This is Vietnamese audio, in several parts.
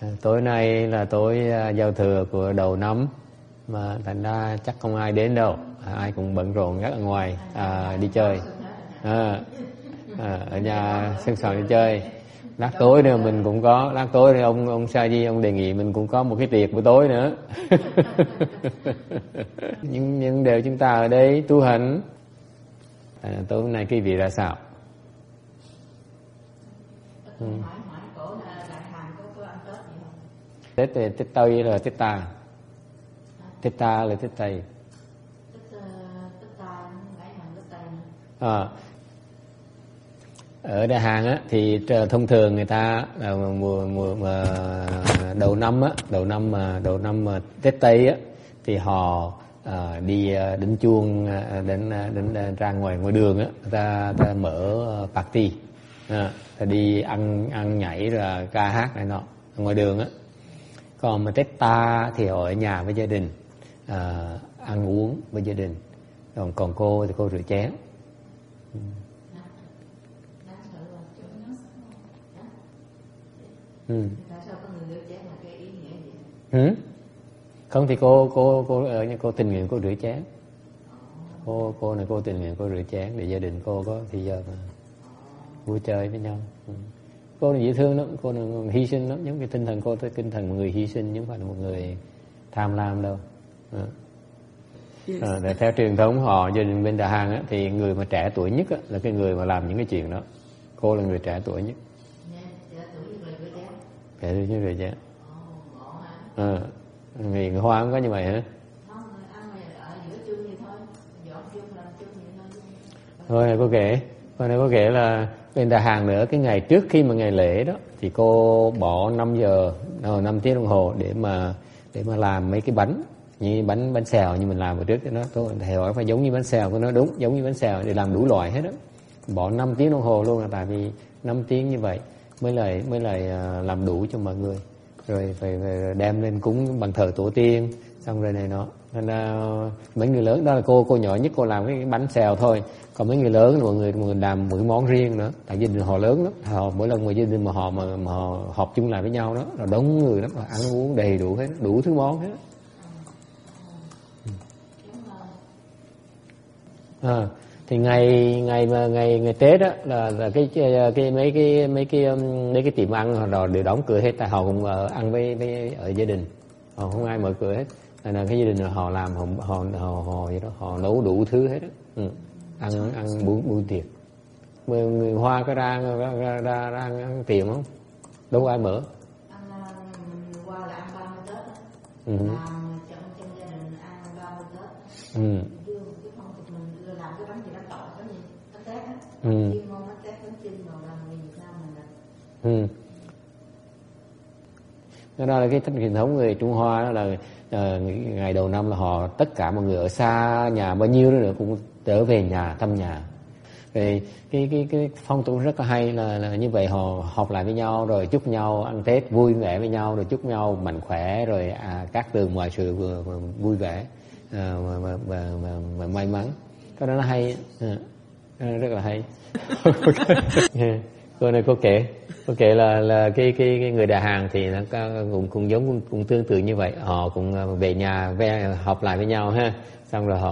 Tối nay là tối giao thừa của đầu năm, mà thành ra chắc không ai đến đâu, ai cũng bận rộn rất ở ngoài đi chơi, ở nhà sân soạn đi chơi. Lát tối nữa mình cũng có, lát tối thì ông Sa Di ông đề nghị mình cũng có một cái tiệc buổi tối nữa. nhưng đều chúng ta ở đây tu hành. Tối nay cái vị ra sao? Tết Tây là Tết Ta. Tết Ta là Tết Tây. Ở Đà Hàn á thì thông thường người ta là mùa đầu năm Tết Tây á thì họ đi đánh chuông, đến ra ngoài đường á, ta mở party, ta đi ăn nhảy rồi ca hát này nọ ngoài đường á. Còn mà Tết Ta thì họ ở nhà với gia đình, ăn uống với gia đình. Còn cô thì cô rửa chén. Không thì cô ở nhà cô tình nguyện cô rửa chén. Cô này cô tình nguyện cô rửa chén để gia đình cô có thì giờ mà vui chơi với nhau. Cô này dễ thương lắm, cô này hy sinh lắm, giống cái tinh thần cô, tinh thần một người hy sinh, chứ không phải là một người tham lam đâu. Để theo truyền thống họ gia đình bên Đà Hàn á, thì người mà trẻ tuổi nhất á, là cái người mà làm những cái chuyện đó. Cô là người trẻ tuổi nhất. Trẻ tuổi nhất rồi chứ. Người Hoa không có như vậy hả? Thôi này có kể là bên Đà Hàn nữa, cái ngày trước khi mà ngày lễ đó thì cô bỏ 5 tiếng đồng hồ để mà làm mấy cái bánh như bánh xèo như mình làm vừa trước cho nó. Thầy hỏi phải giống như bánh xèo, cô nói đúng, giống như bánh xèo, để làm đủ loại hết đó. Bỏ 5 tiếng đồng hồ luôn, là tại vì 5 tiếng như vậy mới lại làm đủ cho mọi người. Rồi phải đem lên cúng bằng thờ tổ tiên, xong rồi này nó. Nên là mấy người lớn đó là cô nhỏ nhất cô làm cái bánh xèo thôi. Còn mấy người lớn là mọi người làm một cái món riêng nữa. Tại gia đình họ lớn lắm, mỗi lần mà gia đình mà họ họp chung lại với nhau đó là đông người lắm, là ăn uống đầy đủ hết, đủ thứ món hết. Thì ngày Tết á là cái mấy cái tiệm ăn họ đều đóng cửa hết, tại họ cũng ăn với ở gia đình, họ không ai mở cửa hết. Là cái gia đình họ làm họ nấu đủ thứ hết á. Ăn buổi tiệc. Người Hoa có ra ăn tiệm không? Đâu có ai mở. Qua là ăn 30 Tết á. Làm trong gia đình ăn 30 Tết. Mình làm cái bánh gì bánh tỏi, bánh gì bánh tét á. Chiên ngon bánh tét, bánh chưng rồi làm người Việt Nam mình là. Đó là cái truyền thống người Trung Hoa, đó là ngày đầu năm là họ tất cả mọi người ở xa nhà bao nhiêu nữa cũng trở về nhà thăm nhà. Rồi cái phong tục rất là hay là như vậy, họ họp lại với nhau rồi chúc nhau ăn Tết vui vẻ với nhau, rồi chúc nhau mạnh khỏe, rồi các tường mọi sự vui vẻ và may mắn. Cái đó nó hay, rất là hay. Cô này cô kể là cái người Đà Hàn thì nó cũng giống cũng tương tự như vậy. Họ cũng về nhà họp lại với nhau ha, xong rồi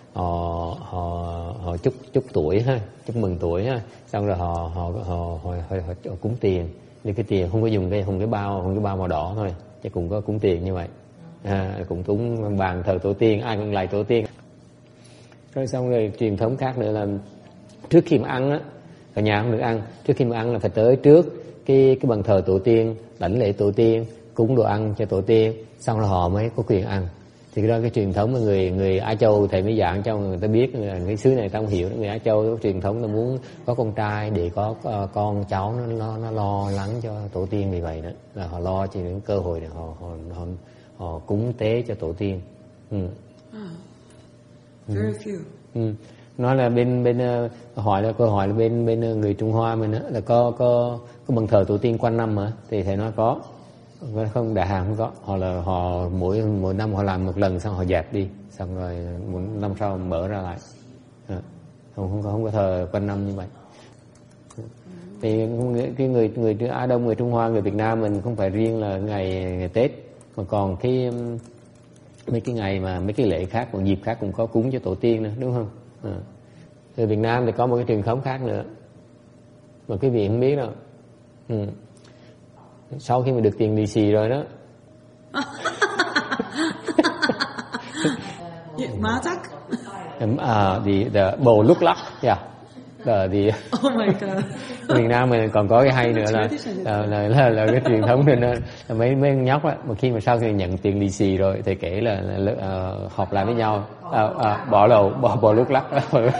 họ chúc tuổi ha, chúc mừng tuổi ha, xong rồi họ cúng tiền. Nhưng cái tiền không có dùng cái bao màu đỏ thôi, chứ cũng có cúng tiền như vậy. Cũng cúng bàn thờ tổ tiên, ai cũng lạy tổ tiên. Rồi xong rồi truyền thống khác nữa là trước khi mà ăn á, ở nhà không được ăn, trước khi mà ăn là phải tới trước cái bàn thờ tổ tiên, đảnh lễ tổ tiên, cúng đồ ăn cho tổ tiên, xong rồi họ mới có quyền ăn. Thì cái đó cái truyền thống mà người Á Châu, thầy mới giảng cho người ta biết, cái xứ này ta không hiểu, người Á Châu có truyền thống là muốn có con trai để có con cháu nó lo lắng cho tổ tiên, vì vậy đó là họ lo cho những cơ hội để họ cúng tế cho tổ tiên. Very few. Nói là bên câu hỏi là bên người Trung Hoa mình á là có bàn thờ tổ tiên quanh năm mà, thì thầy nói có. Không, Đà Hàn không có. Họ mỗi năm họ làm một lần xong họ dẹp đi, xong rồi một năm sau mở ra lại. Không có thờ quanh năm như vậy. Thì cái người Á Đông, người Trung Hoa, người Việt Nam mình không phải riêng là ngày Tết, mà còn mấy cái ngày mà mấy cái lễ khác, còn dịp khác cũng có cúng cho tổ tiên nữa, đúng không? Ở Việt Nam thì có một cái truyền thống khác nữa mà quý vị không biết đâu. Sau khi mà được tiền lì xì rồi đó. Má chắc. The bồ lúc lắc, Oh my god. Việt Nam mình còn có cái hay nữa là cái truyền thống nên là mấy nhóc á, mà khi mà sau khi nhận tiền lì xì rồi thì kể là họp lại với nhau, bỏ lúc lắc.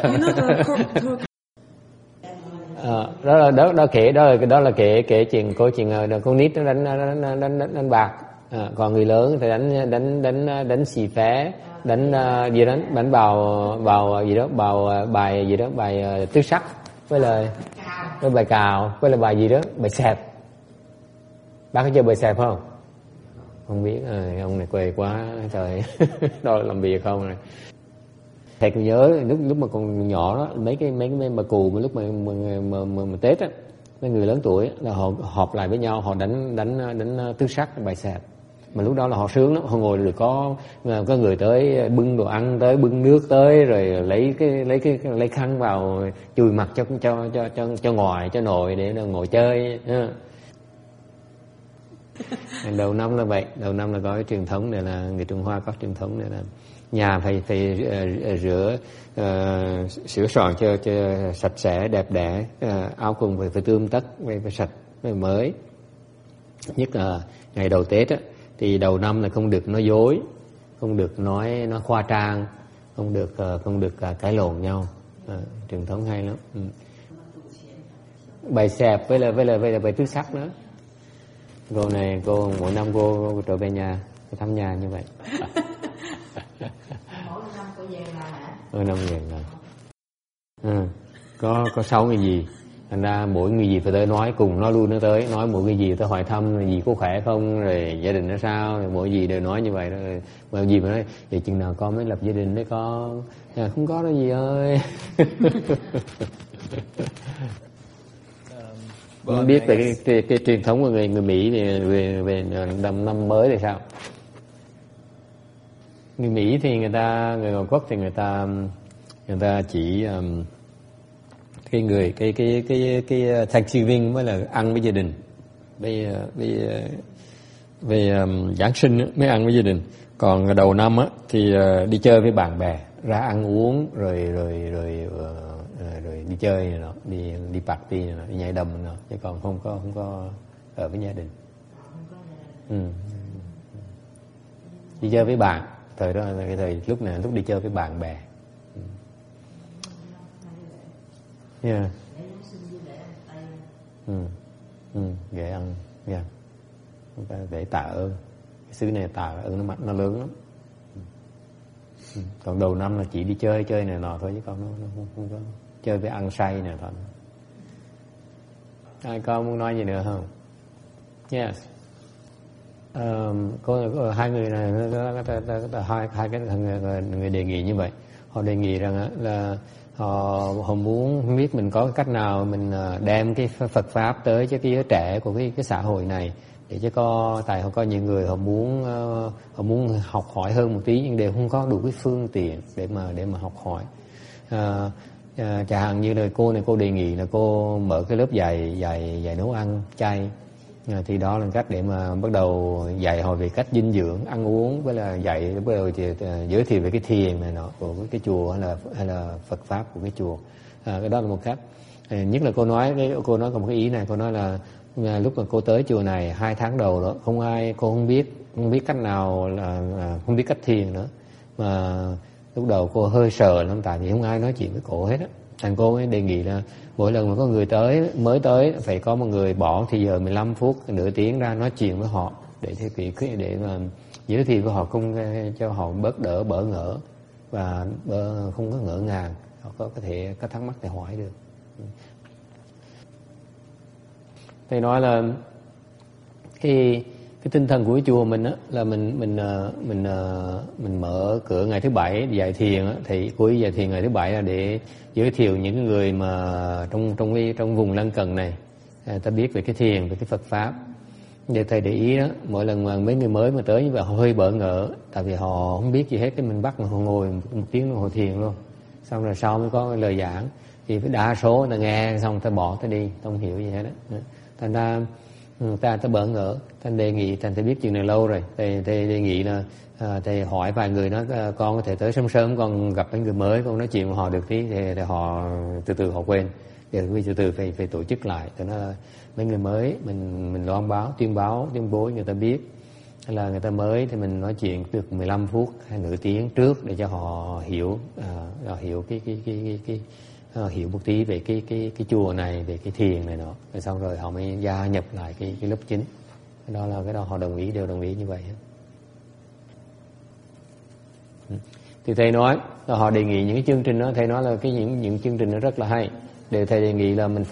Đó là kể chuyện con nít nó đánh bạc, còn người lớn thì đánh xì phé, đánh bào gì đó, bài gì đó, bài tứ sắc với bài cào, với là bài gì đó, bài xẹp. Bác có chơi bài xẹp không? Không biết, ông này quê quá trời. Đó là làm việc không này. Thầy còn nhớ lúc mà còn nhỏ đó, mấy bà cụ mà lúc mà Tết á, mấy người lớn tuổi là họ họp lại với nhau, họ đánh tứ sắc, bài xẹp. Mà lúc đó là họ sướng lắm, họ ngồi được có người tới bưng đồ ăn tới, bưng nước tới, rồi lấy khăn vào chùi mặt cho ngoài, cho nội để ngồi chơi. Đầu năm là vậy, đầu năm là có cái truyền thống này, là người Trung Hoa có truyền thống này là nhà phải sửa soạn cho sạch sẽ đẹp đẽ, áo quần phải tươm tất, phải sạch, phải mới. Nhất là ngày đầu Tết á, thì đầu năm là không được nói dối, không được nói khoa trương, không được cãi lộn nhau. Truyền thống hay lắm. Bài xẹp với là bài tứ sắc nữa. Cô mỗi năm cô trở về nhà, cô thăm nhà như vậy. Mỗi năm cô về là hả? Mỗi năm về là có 6 người gì, thành ra mỗi người gì phải tới nói cùng, nói luôn, nó tới nói mỗi người gì tới hỏi thăm gì có khỏe không, rồi gia đình nó sao, rồi mỗi gì đều nói như vậy đó. Mà gì mà nói vậy chừng nào con mới lập gia đình đấy con, không có đâu gì ơi. Không biết về cái truyền thống của người Mỹ về năm mới thì sao? Người Mỹ thì người Ngoại quốc thì người ta chỉ cái Thanksgiving mới là ăn với gia đình, về Giáng sinh mới ăn với gia đình. Còn đầu năm á thì đi chơi với bạn bè, ra ăn uống rồi đi chơi này nọ, đi party này nọ, đi nhảy đầm này nọ, chứ còn không có ở với gia đình. Đi chơi với bạn, thời đó là cái thời lúc đi chơi với bạn bè. Yeah. Để ăn, yeah. Để tạ ơn. Cái xứ này tạ ơn nó lớn lắm. Còn đầu năm là chỉ đi chơi này nọ thôi, chứ còn nó không có chơi với ăn say này thôi. Ai con muốn nói gì nữa không? Yes. Có hai người này, hai cái người đề nghị như vậy. Họ đề nghị rằng là họ muốn không biết mình có cái cách nào mình đem cái Phật pháp tới cho cái giới trẻ của cái xã hội này, để cho tại họ có những người họ muốn học hỏi hơn một tí nhưng đều không có đủ cái phương tiện để mà học hỏi. Chẳng hạn như là cô đề nghị là cô mở cái lớp dạy nấu ăn chay. Thì đó là cách để mà bắt đầu dạy họ về cách dinh dưỡng, ăn uống, với là dạy bắt đầu giới thiệu về cái thiền này nọ của cái chùa hay là Phật pháp của cái chùa. Cái đó là một cách. Nhất là cô nói có một cái ý này, cô nói là lúc mà cô tới chùa này 2 tháng đầu đó, cô không biết cách nào, là không biết cách thiền nữa, mà lúc đầu cô hơi sợ lắm, tại vì không ai nói chuyện với cô hết á. Thành cô mới đề nghị là mỗi lần mà có người mới tới phải có một người bỏ thì giờ 15 phút, nửa tiếng ra nói chuyện với họ, để mà giới thiệu với họ, không cho họ bỡ ngỡ và không có ngỡ ngàng, họ có thể có thắc mắc để hỏi được. Thầy nói là cái tinh thần của cái chùa mình á, là mình mở cửa ngày thứ Bảy dạy thiền á, thì cuối dạy thiền ngày thứ Bảy là để giới thiệu những người mà trong vùng lân cận này, ta biết về cái thiền, về cái Phật pháp. Để thầy để ý đó, mỗi lần mà mấy người mới mà tới như vậy họ hơi bỡ ngỡ, tại vì họ không biết gì hết, cái mình bắt mà họ ngồi một tiếng đồng hồ thiền luôn, xong rồi sau mới có lời giảng, thì đa số ta nghe xong ta bỏ ta đi, không hiểu gì hết đó. Thành ra ta bỡ ngỡ. Thành đề nghị, thành thầy biết chuyện này lâu rồi, thầy đề nghị là thầy hỏi vài người nói con có thể tới sớm con gặp mấy người mới, con nói chuyện với họ được tí, thì họ từ từ họ quên. Giờ từ từ phải tổ chức lại, cho nó mấy người mới mình loan báo, tuyên bố người ta biết, hay là người ta mới thì mình nói chuyện được 15 phút hay nửa tiếng trước để cho họ hiểu, hiểu hiểu một tí về cái chùa này, về cái thiền này nọ, rồi xong rồi họ mới gia nhập lại cái lớp chính. Cái đó họ đều đồng ý như vậy. Thì thầy nói là họ đề nghị những cái chương trình đó, thầy nói là những chương trình nó rất là hay, để thầy đề nghị là mình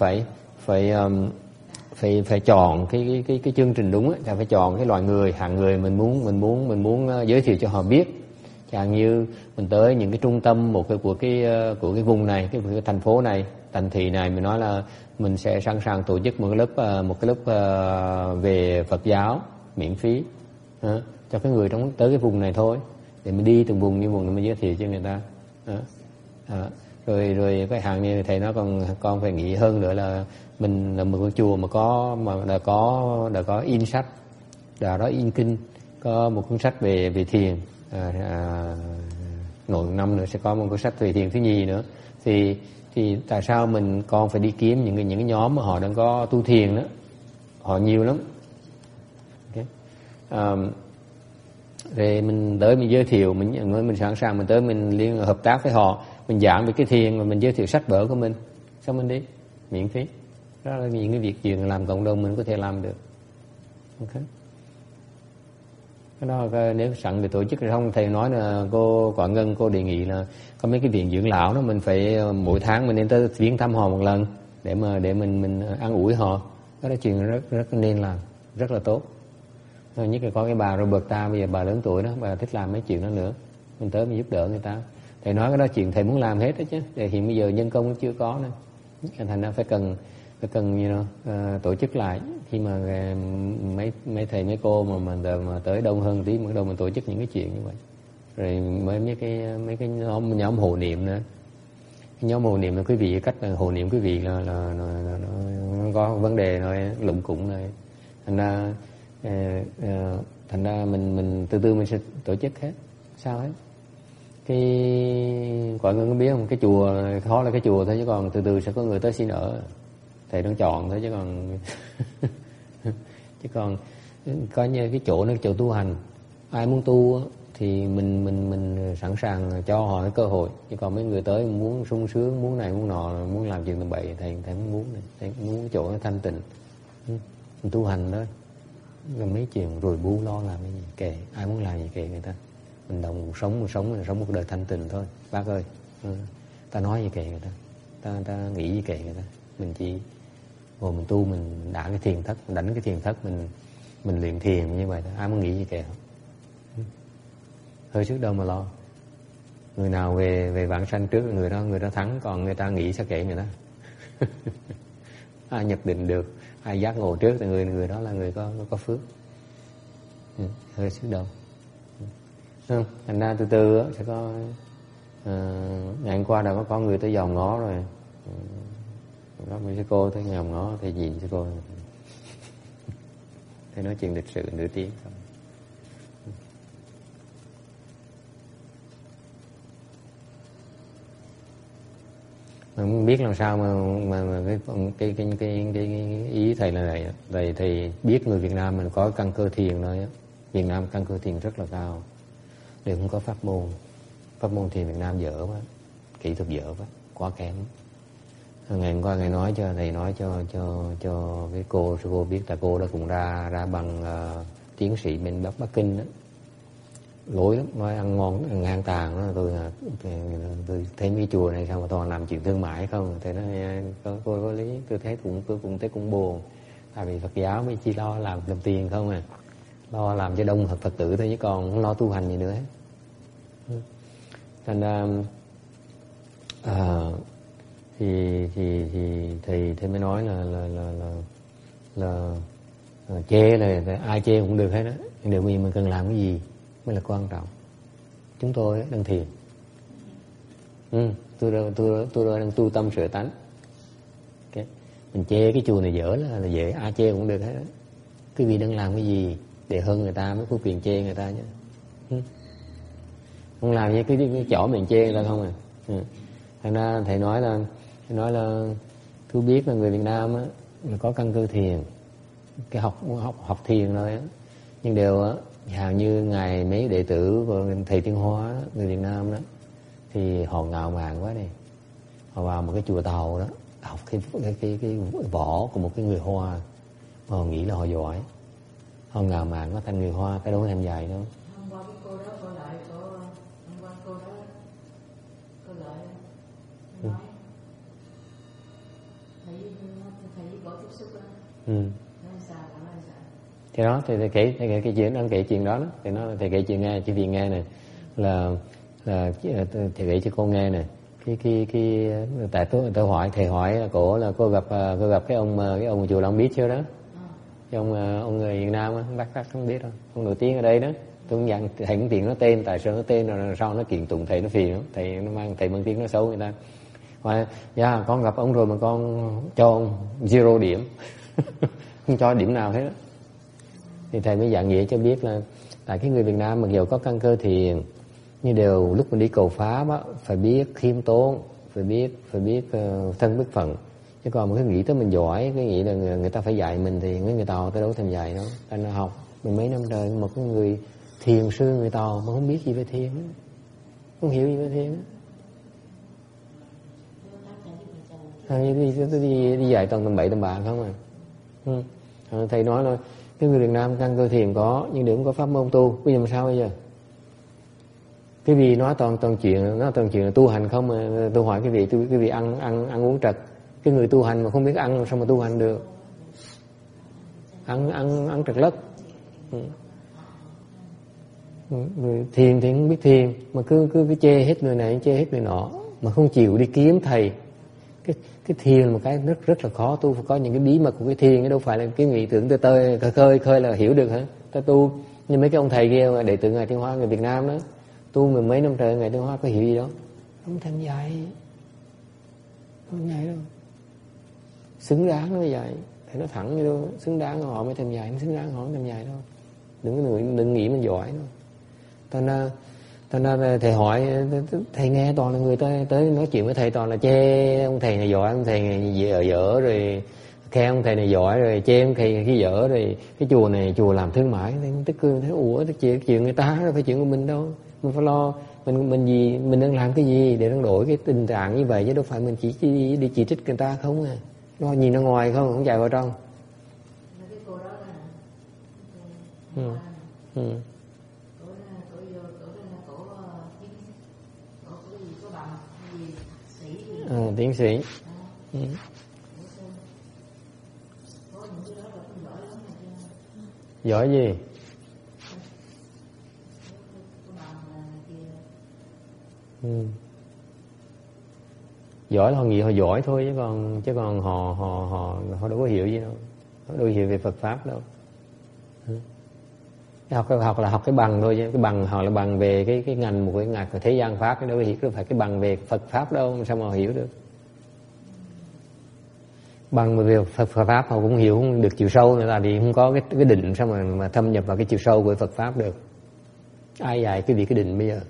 phải chọn cái chương trình đúng ấy, phải chọn cái loại người, hạng người mình muốn giới thiệu cho họ biết. Chẳng như mình tới những cái trung tâm của cái vùng này, cái thành phố này, thành thị này, mình nói là mình sẽ sẵn sàng tổ chức một cái lớp về Phật giáo miễn phí cho cái người tới cái vùng này thôi, để mình đi từng vùng như vùng để mình giới thiệu cho người ta. Rồi cái hạng như thầy nói con phải nghĩ hơn nữa là mình là một cái chùa mà đã có in sách, đã đó in kinh, có một cuốn sách về thiền, nội năm nữa sẽ có một cuốn sách về thiền thứ nhì nữa. Thì tại sao con phải đi kiếm những cái nhóm mà họ đang có tu thiền đó, họ nhiều lắm. Okay. Rồi mình tới mình giới thiệu, mình sẵn sàng mình tới mình liên hợp tác với họ, mình giảng về cái thiền và mình giới thiệu sách vở của mình, xong mình đi miễn phí. Đó là những cái việc chuyện làm cộng đồng mình có thể làm được. Okay. Cái đó nếu sẵn để tổ chức rồi không, thầy nói là cô Quả Ngân, cô đề nghị là có mấy cái viện dưỡng lão đó, mình phải mỗi tháng mình nên tới viếng thăm họ một lần để mình an ủi họ. Đó là chuyện rất nên làm, rất là tốt. Nhất là có cái bà Roberta, bây giờ bà lớn tuổi đó, bà thích làm mấy chuyện đó nữa, mình tới mình giúp đỡ người ta. Thầy nói cái đó chuyện thầy muốn làm hết đó chứ, để hiện bây giờ nhân công chưa có nữa, thành ra phải cần tổ chức lại. Khi mà mấy thầy mấy cô mà tới đông hơn tí, bắt đầu mình tổ chức những cái chuyện như vậy. Rồi mấy cái nhóm hộ niệm nữa, nhóm hộ niệm là quý vị, cách hộ niệm quý vị là nó có vấn đề rồi, lụng cụng rồi, thành ra mình từ từ mình sẽ tổ chức hết, sao hết. Cái Quả Ngân có biết không, cái chùa khó là cái chùa thôi, chứ còn từ từ sẽ có người tới xin ở. Thầy đang chọn thôi, chứ còn có như cái chỗ nó chỗ tu hành, ai muốn tu thì mình sẵn sàng cho họ cái cơ hội. Chứ còn mấy người tới muốn sung sướng, muốn này muốn nọ, muốn làm chuyện tầm bậy, thầy không muốn. Thầy muốn cái chỗ nó thanh tịnh, mình tu hành thôi. Rồi mấy chuyện rồi bu lo làm cái gì kệ, ai muốn làm gì kệ người ta. Mình đồng sống một đời thanh tịnh thôi bác ơi. Ta nói gì kệ người ta nghĩ gì kệ người ta. Mình chỉ ngồi mình tu, mình đả cái thiền thất, đánh cái thiền thất, mình luyện thiền như vậy thôi. Ai muốn nghĩ gì kệ không? Hơi sức đâu mà lo. Người nào về vãng sanh trước người đó thắng, còn người ta nghĩ sao kệ người ta. Ai nhập định được, ai giác ngộ trước thì người đó là người có phước. Hơi sức đâu. Thành ra từ từ sẽ có ngày hôm qua đã có người tới dòm ngó rồi. Đó mấy sư cô tới dòm ngó, thầy nhìn sư cô. Thầy nói chuyện lịch sự nửa tiếng xong. Mình không biết làm sao mà cái ý thầy là này. Thầy biết người Việt Nam mình có căn cơ thiền thôi á. Việt Nam căn cơ thiền rất là cao. Đều không có pháp môn thiền Việt Nam dở quá, kỹ thuật dở quá kém. Ngày hôm qua thầy nói cho cái sư cô biết, là cô đó cũng ra bằng tiến sĩ bên Bắc Kinh đó. Lỗi lắm, nói ăn ngon ăn ngang tàn đó. Tôi thấy mấy chùa này sao mà toàn làm chuyện thương mại không. Thầy nói cô có lý, tôi thấy cũng buồn. Tại vì Phật giáo mới chỉ lo làm tiền không à, lo làm cho đông Phật tử thôi, chứ còn không lo tu hành gì nữa hết. Thành ra thì thầy mới nói là là chê là ai chê cũng được hết đó, nhưng điều mình cần làm cái gì mới là quan trọng. Chúng tôi đang thiền, tôi đang tu tâm sửa tánh. Okay. Mình chê cái chùa này dở là dễ, ai chê cũng được hết đó. Quý vị đang làm cái gì để hơn người ta mới có quyền chê người ta nhé. Không làm như cái chỗ mình chê người ta không à. Thành ra thầy nói là tôi biết là người Việt Nam á là có căn cơ thiền, cái học thiền rồi á, nhưng đều á hầu như ngài mấy đệ tử của thầy Tiên Hóa đó, người Việt Nam đó, thì họ ngạo mạn quá đi. Họ vào một cái chùa Tàu đó học cái võ của một cái người Hoa, mà họ nghĩ là họ giỏi, họ ngạo mạn quá thành người Hoa, cái đâu có thành dài đâu. Hôm qua cái cô đó cô lại hôm qua cô đó cô lại nói thấy có tiếp xúc đó. Nói sao. Thì đó thầy kể cái chuyện đang kể chuyện đó thì nó thầy kể chuyện nghe, chỉ vì nghe này là thầy kể cho cô nghe này. Cái tại tôi hỏi thầy hỏi là cô gặp cái ông chùa Long Biết chưa đó, cái ông người Việt Nam á, bác không biết đâu, ông nổi tiếng ở đây đó. Tôi cũng dặn thầy cũng tiền nó tên, tại sao nó tên rồi sau nó kiện tụng thầy nó phiền lắm, thầy mang tiếng nó xấu người ta. Hỏi dạ con gặp ông rồi mà con cho ông 0 điểm không cho điểm nào hết đó. Thì thầy mới giảng nghĩa cho biết là tại cái người Việt Nam mặc dù có căn cơ thiền, nhưng đều lúc mình đi cầu pháp á phải biết khiêm tốn, phải biết thân bất phận. Chứ còn một cái nghĩ tới mình giỏi, cái nghĩ là người ta phải dạy mình thì người Tàu tới đâu thèm dạy đâu. Anh học mình mấy năm trời, một cái người thiền sư người Tàu mà không biết gì về thiền, không hiểu gì về thiền. Đi dạy toàn tầm bậy tầm bạ không à. Thầy nói là cái người Việt Nam căn cơ thiền có, nhưng đều không có pháp môn tu. Bây giờ làm sao bây giờ? Cái vị nói toàn chuyện là tu hành không mà. Tôi hỏi cái vị ăn uống trật. Cái người tu hành mà không biết ăn làm sao mà tu hành được? Ăn trật lất. Người thiền thì không biết thiền, mà cứ chê hết người này chê hết người nọ, mà không chịu đi kiếm thầy. Cái thiền là một cái rất là khó tu, phải có những cái bí mật của cái thiền, cái đâu phải là cái nghĩ tưởng khơi là hiểu được hả? Ta tu như mấy cái ông thầy kia đệ tử ngài Tiên Hóa người Việt Nam đó, tu mười mấy năm trời ngài Tiên Hóa có hiểu gì đó, không thèm dạy, không dạy đâu, xứng đáng nó dạy, thầy nói thẳng như đâu, xứng đáng họ mới thèm dạy, xứng đáng họ không thèm dạy đâu, đừng nghĩ mình giỏi đâu. Thành ra thầy hỏi, thầy nghe toàn là người tới nói chuyện với thầy toàn là chê ông thầy này giỏi, ông thầy này dở, rồi khen ông thầy này giỏi, rồi chê ông thầy kia dở, rồi cái chùa này chùa làm thương mại. Tức cười thấy ủa, chuyện người ta đâu phải chuyện của mình đâu, mình phải lo mình đang làm cái gì để đang đổi cái tình trạng như vậy, chứ đâu phải mình chỉ đi chỉ trích người ta không à. Nó nhìn ra ngoài không chạy vào trong. Tiến sĩ. Giỏi gì? Giỏi là họ nghĩ họ giỏi thôi, chứ còn họ đâu có hiểu gì đâu, họ đâu hiểu về Phật pháp đâu. Học là học cái bằng thôi, chứ cái bằng họ là bằng về cái ngành, một cái ngành của thế gian pháp, đâu có hiểu, đâu phải cái bằng về Phật pháp đâu, sao mà họ hiểu được. Bằng về Phật pháp họ cũng hiểu không được chiều sâu, người ta thì không có cái định sao mà thâm nhập vào cái chiều sâu của Phật pháp được. Ai dạy cái định bây giờ?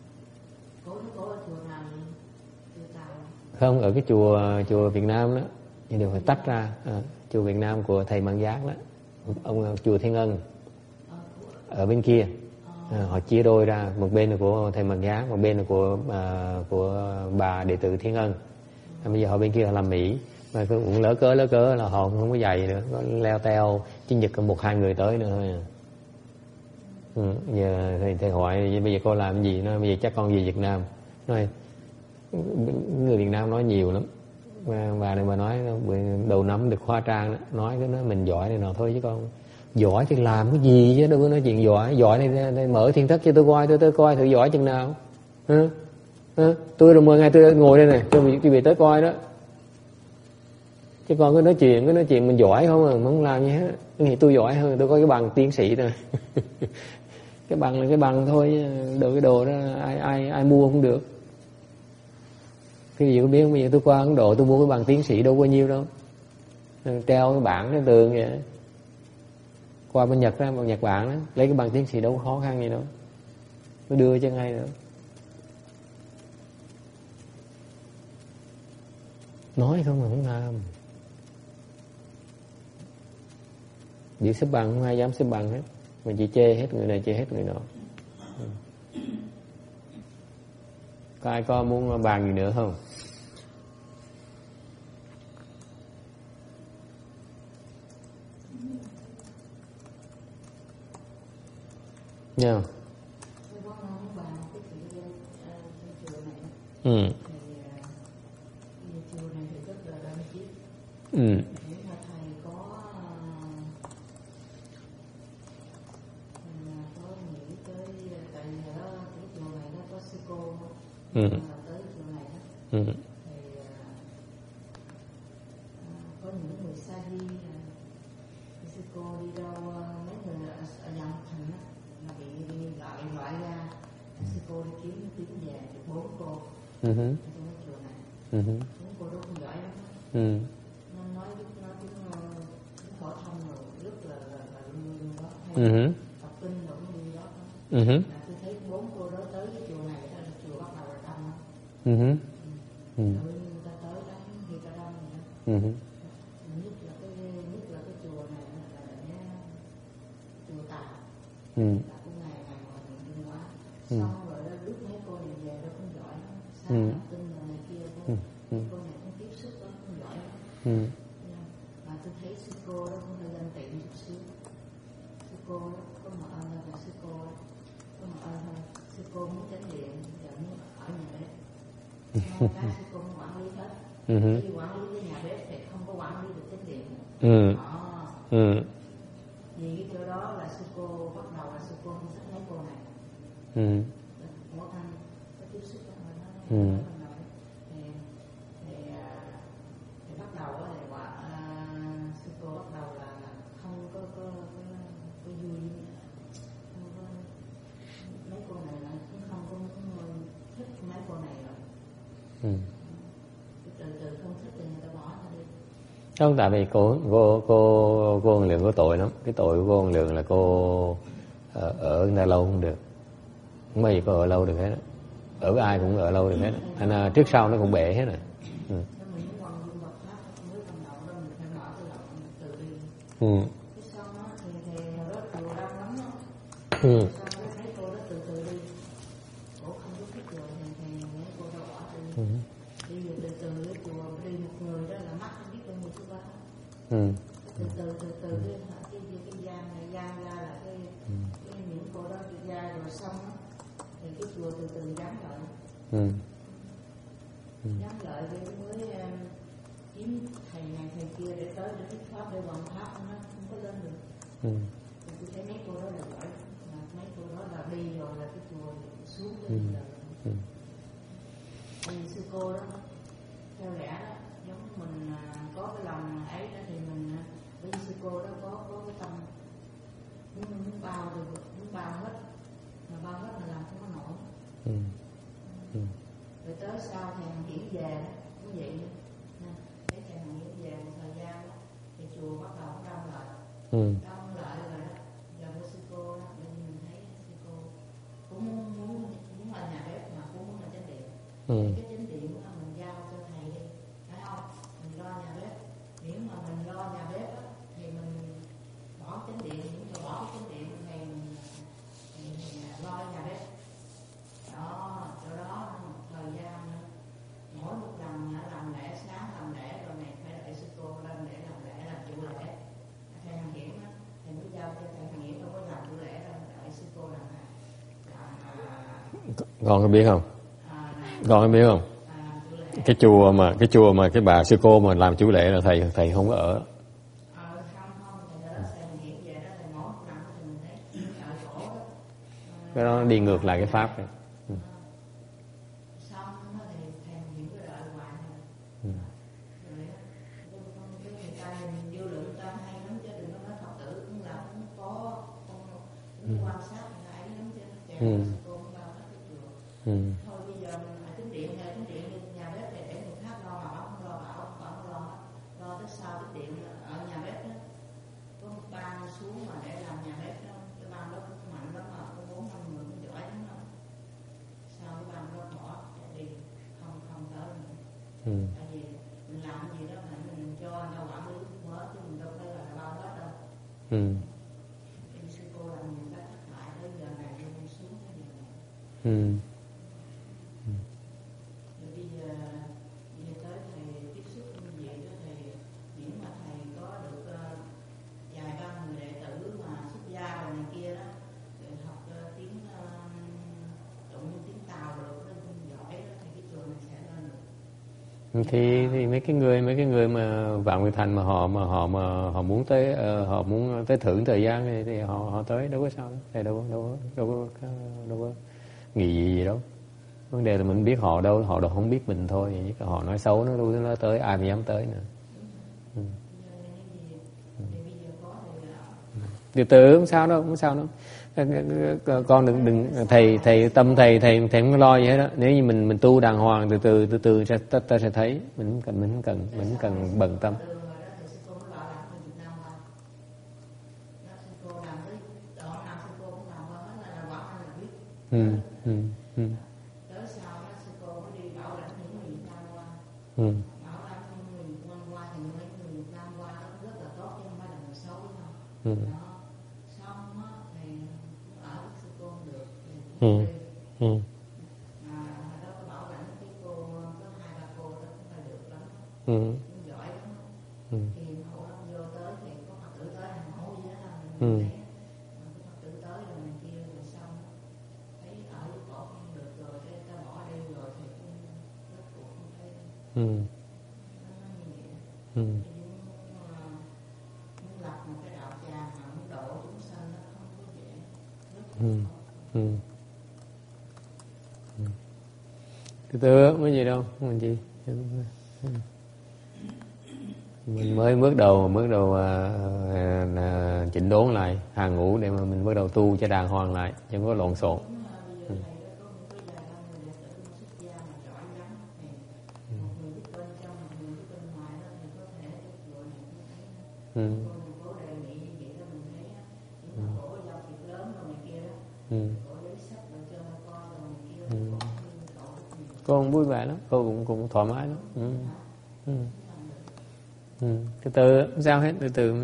Không, ở cái chùa Việt Nam đó thì đều phải tách ra. Chùa Việt Nam của thầy Mạng Giác đó, ông chùa Thiên Ân ở bên kia, họ chia đôi ra, một bên là của thầy Mạng Giác, một bên là của bà đệ tử Thiên Ân. Bây giờ họ bên kia họ làm Mỹ, mà cũng lỡ cớ là họ không có dạy nữa, có leo teo chính nhật một hai người tới nữa thôi. Giờ thầy hỏi bây giờ cô làm cái gì? Nói bây giờ chắc con về Việt Nam. Nói người Việt Nam nói nhiều lắm, bà này bà nói đầu năm được khoa trang đó, nói cái nói mình giỏi này nọ thôi, chứ con giỏi thì làm cái gì chứ đâu có nói chuyện giỏi này mở thiên thất cho tôi coi thử giỏi chừng nào. Tôi rồi 10 ngày tôi ngồi đây này, tôi bị tới coi đó. Chứ còn cứ nói chuyện mình giỏi không à, mà không làm gì hết. Tôi nghĩ tôi giỏi hơn, tôi có cái bằng tiến sĩ rồi. Cái bằng là cái bằng thôi, cái đồ đó ai mua không được. Cái gì có biết, bây giờ tôi qua Ấn Độ tôi mua cái bằng tiến sĩ đâu có nhiêu đâu, treo cái bảng cái tường vậy. Qua bên Nhật đó, Nhật Bản đó, lấy cái bằng tiến sĩ đâu có khó khăn gì đâu, tôi đưa cho ngay nữa. Nói không mà không làm. Bị xếp bằng không ai dám xếp bằng hết, mà chỉ chê hết người này chê hết người nọ. Có ai có muốn bàn gì nữa không? Nha. Ừ. Ừ. Ừ. Ừ. Có những người sa di, sư cô đi đâu mấy người ở dòng thành á mà bị loại ra, sư cô đi kiếm về được 4 cô trong cái chùa này. 4 cô đó cũng giỏi lắm. Nó nói tiếng phổ thông rồi rất là luôn đó, hay đọc kinh rồi cũng đi đó. Tôi thấy 4 cô đó tới cái chùa này đó là chùa bắt đầu là đông lắm. Người ta tới đó thì ta đông vậy. Nhất là cái chùa này là chùa Tà. Là cũng ngày ngoài mình quá. Xong rồi đó lúc mấy cô này về đó cũng giỏi lắm. Sáng đọc kinh rồi này kia cô này cũng tiếp xúc đó cũng giỏi lắm. Mà tôi thấy sư cô đó cũng hơi lên tiện chút xíu. Sư cô đó có một ơn là sư cô đó có một ơn thôi. Sư cô muốn chánh điện giờ muốn ở nhà bếp. Các sư cô muốn quản lý hết. Khi quản lý cái nhà bếp thì không có quản lý được chánh điện. Vì cái chỗ đó là sư cô bắt đầu là sư cô không thích mấy cô này. Mỗi anh có tiếp xúc với người đó. Thì bắt đầu là sư cô bắt đầu là không có vui, không có mấy cô này là cũng không có thích mấy cô này rồi. Từ từ không thích thì người ta bỏ ra đi. Không, tại vì cô Hồng Lượng có tội lắm. Cái tội của cô Hồng Lượng là cô ở người ta lâu không được, không bao giờ có ở lâu được hết. Ở với ai cũng ở lâu được hết. Thành ra trước sau nó cũng bể hết rồi. Từ từ cái gian ra là cái những cô đó đi ra rồi xong thì cái chùa từ từ vắng lại. Vắng lại thì mới kiếm thầy này thầy kia để tới để thuyết pháp để hoàn pháp nó không có lên được. Thì tôi thấy mấy cô đó là giỏi, mà mấy cô đó là đi rồi là cái chùa xuống lên rồi. Thì sư cô đó theo lẽ đó giống mình có cái lòng ấy đó thì mình bởi vì sư cô đó có cái tâm muốn bao hết, mà bao hết là làm không có nổi. Rồi tới sau thầy Hằng Hiển về cũng vậy nữa. Thấy thầy Hằng Hiển về một thời gian đó, thì chùa bắt đầu đông lại. Đông lại rồi đó, giờ với sư cô đó, mình thấy sư cô cũng muốn là nhà bếp mà cũng muốn là chánh điện. Cái chánh điện đó mình giao cho thầy đi, phải không? Mình lo nhà bếp, nếu mà mình lo nhà bếp á thì mình bỏ chánh điện, nếu mà bỏ chánh điện thì mình lo nhà bếp. Đó, chỗ đó một thời gian mỗi một lần làm lễ sáng làm lễ rồi này phải đợi sư cô lên để làm lễ làm chủ lễ. Thầy Hằng Hiển á thì mới giao cho thầy Hằng Hiển đâu có làm chủ lễ đâu, đợi sư cô làm. Con có biết không? Con có biết không? Cái chùa mà cái bà sư cô mà làm chủ lễ là thầy không có ở. Cái đó đi ngược lại cái pháp này. quan sát người ấy lắm chứ chàng cô không bao hết cái chùa. Thôi bây giờ mình phải tính điện nhà bếp để người khác lo mà bảo không lo bảo lo tới sau tính điện ở nhà bếp đó có một ban xuống mà để làm nhà bếp đó, cái ban đó cũng mạnh lắm mà có 4-5 người cũng giỏi lắm đó. Sau cái ban đó bỏ đi không tới nữa. Tại vì mình làm gì đó mà mình cho người ta quản lý mở chứ mình đâu phải là bao hết đâu. Sư cô làm những cái thất bại tới giờ này đi xuống cái giờ này. Rồi bây giờ tới thầy tiếp xúc như vậy đó thầy, những mà thầy có được vài ba người đệ tử mà xuất gia rồi này kia đó, rồi học tiếng tụng tiếng Tàu được nó giỏi đó thì cái chùa này sẽ lên được. Thì mấy cái người mà Vạn Nguyệt Thành mà họ muốn tới thử thời gian thì họ tới, đâu có sao đâu. Thầy đâu có nghĩ gì đâu. Vấn đề là mình biết họ đâu không biết mình thôi. Họ nói xấu nó tới ai mà dám tới nữa. Từ từ không sao đâu. Con đừng thầy tâm thầy không có lo gì hết đó. Nếu như mình tu đàng hoàng từ từ ta sẽ thấy. Mình cần bận tâm. Tới sau đó sư cô mới đi bảo lãnh những người Việt Nam qua. Bảo lãnh những người Việt Nam qua thì mấy người Việt Nam qua nó rất là tốt chứ không phải là người xấu với nhau. Đó. Xong á thì ở sư cô được. Mà đó có bảo lãnh cái cô có 2-3 cô đó cũng phải được lắm. Cũng giỏi lắm. Thì hậu nó vô tới thì có Phật tử tới hàng hổ gì đó mình thấy. Phật tử tới rồi này kia rồi xong thấy ở với cổ không được rồi cái ta bỏ đi rồi thì cũng rất cuộc không thấy. Nó nói như vậy. Muốn lập một cái đạo tràng mà muốn độ chúng sanh nó không có dễ. Rất khó. Từ từ không có gì đâu, không có gì. Mình mới bước đầu chỉnh đốn lại hàng ngũ để mà mình bắt đầu tu cho đàng hoàng lại, chứ không có lộn xộn. Cô cũng vui vẻ lắm, cô cũng thoải mái lắm. Từ từ không sao hết, từ từ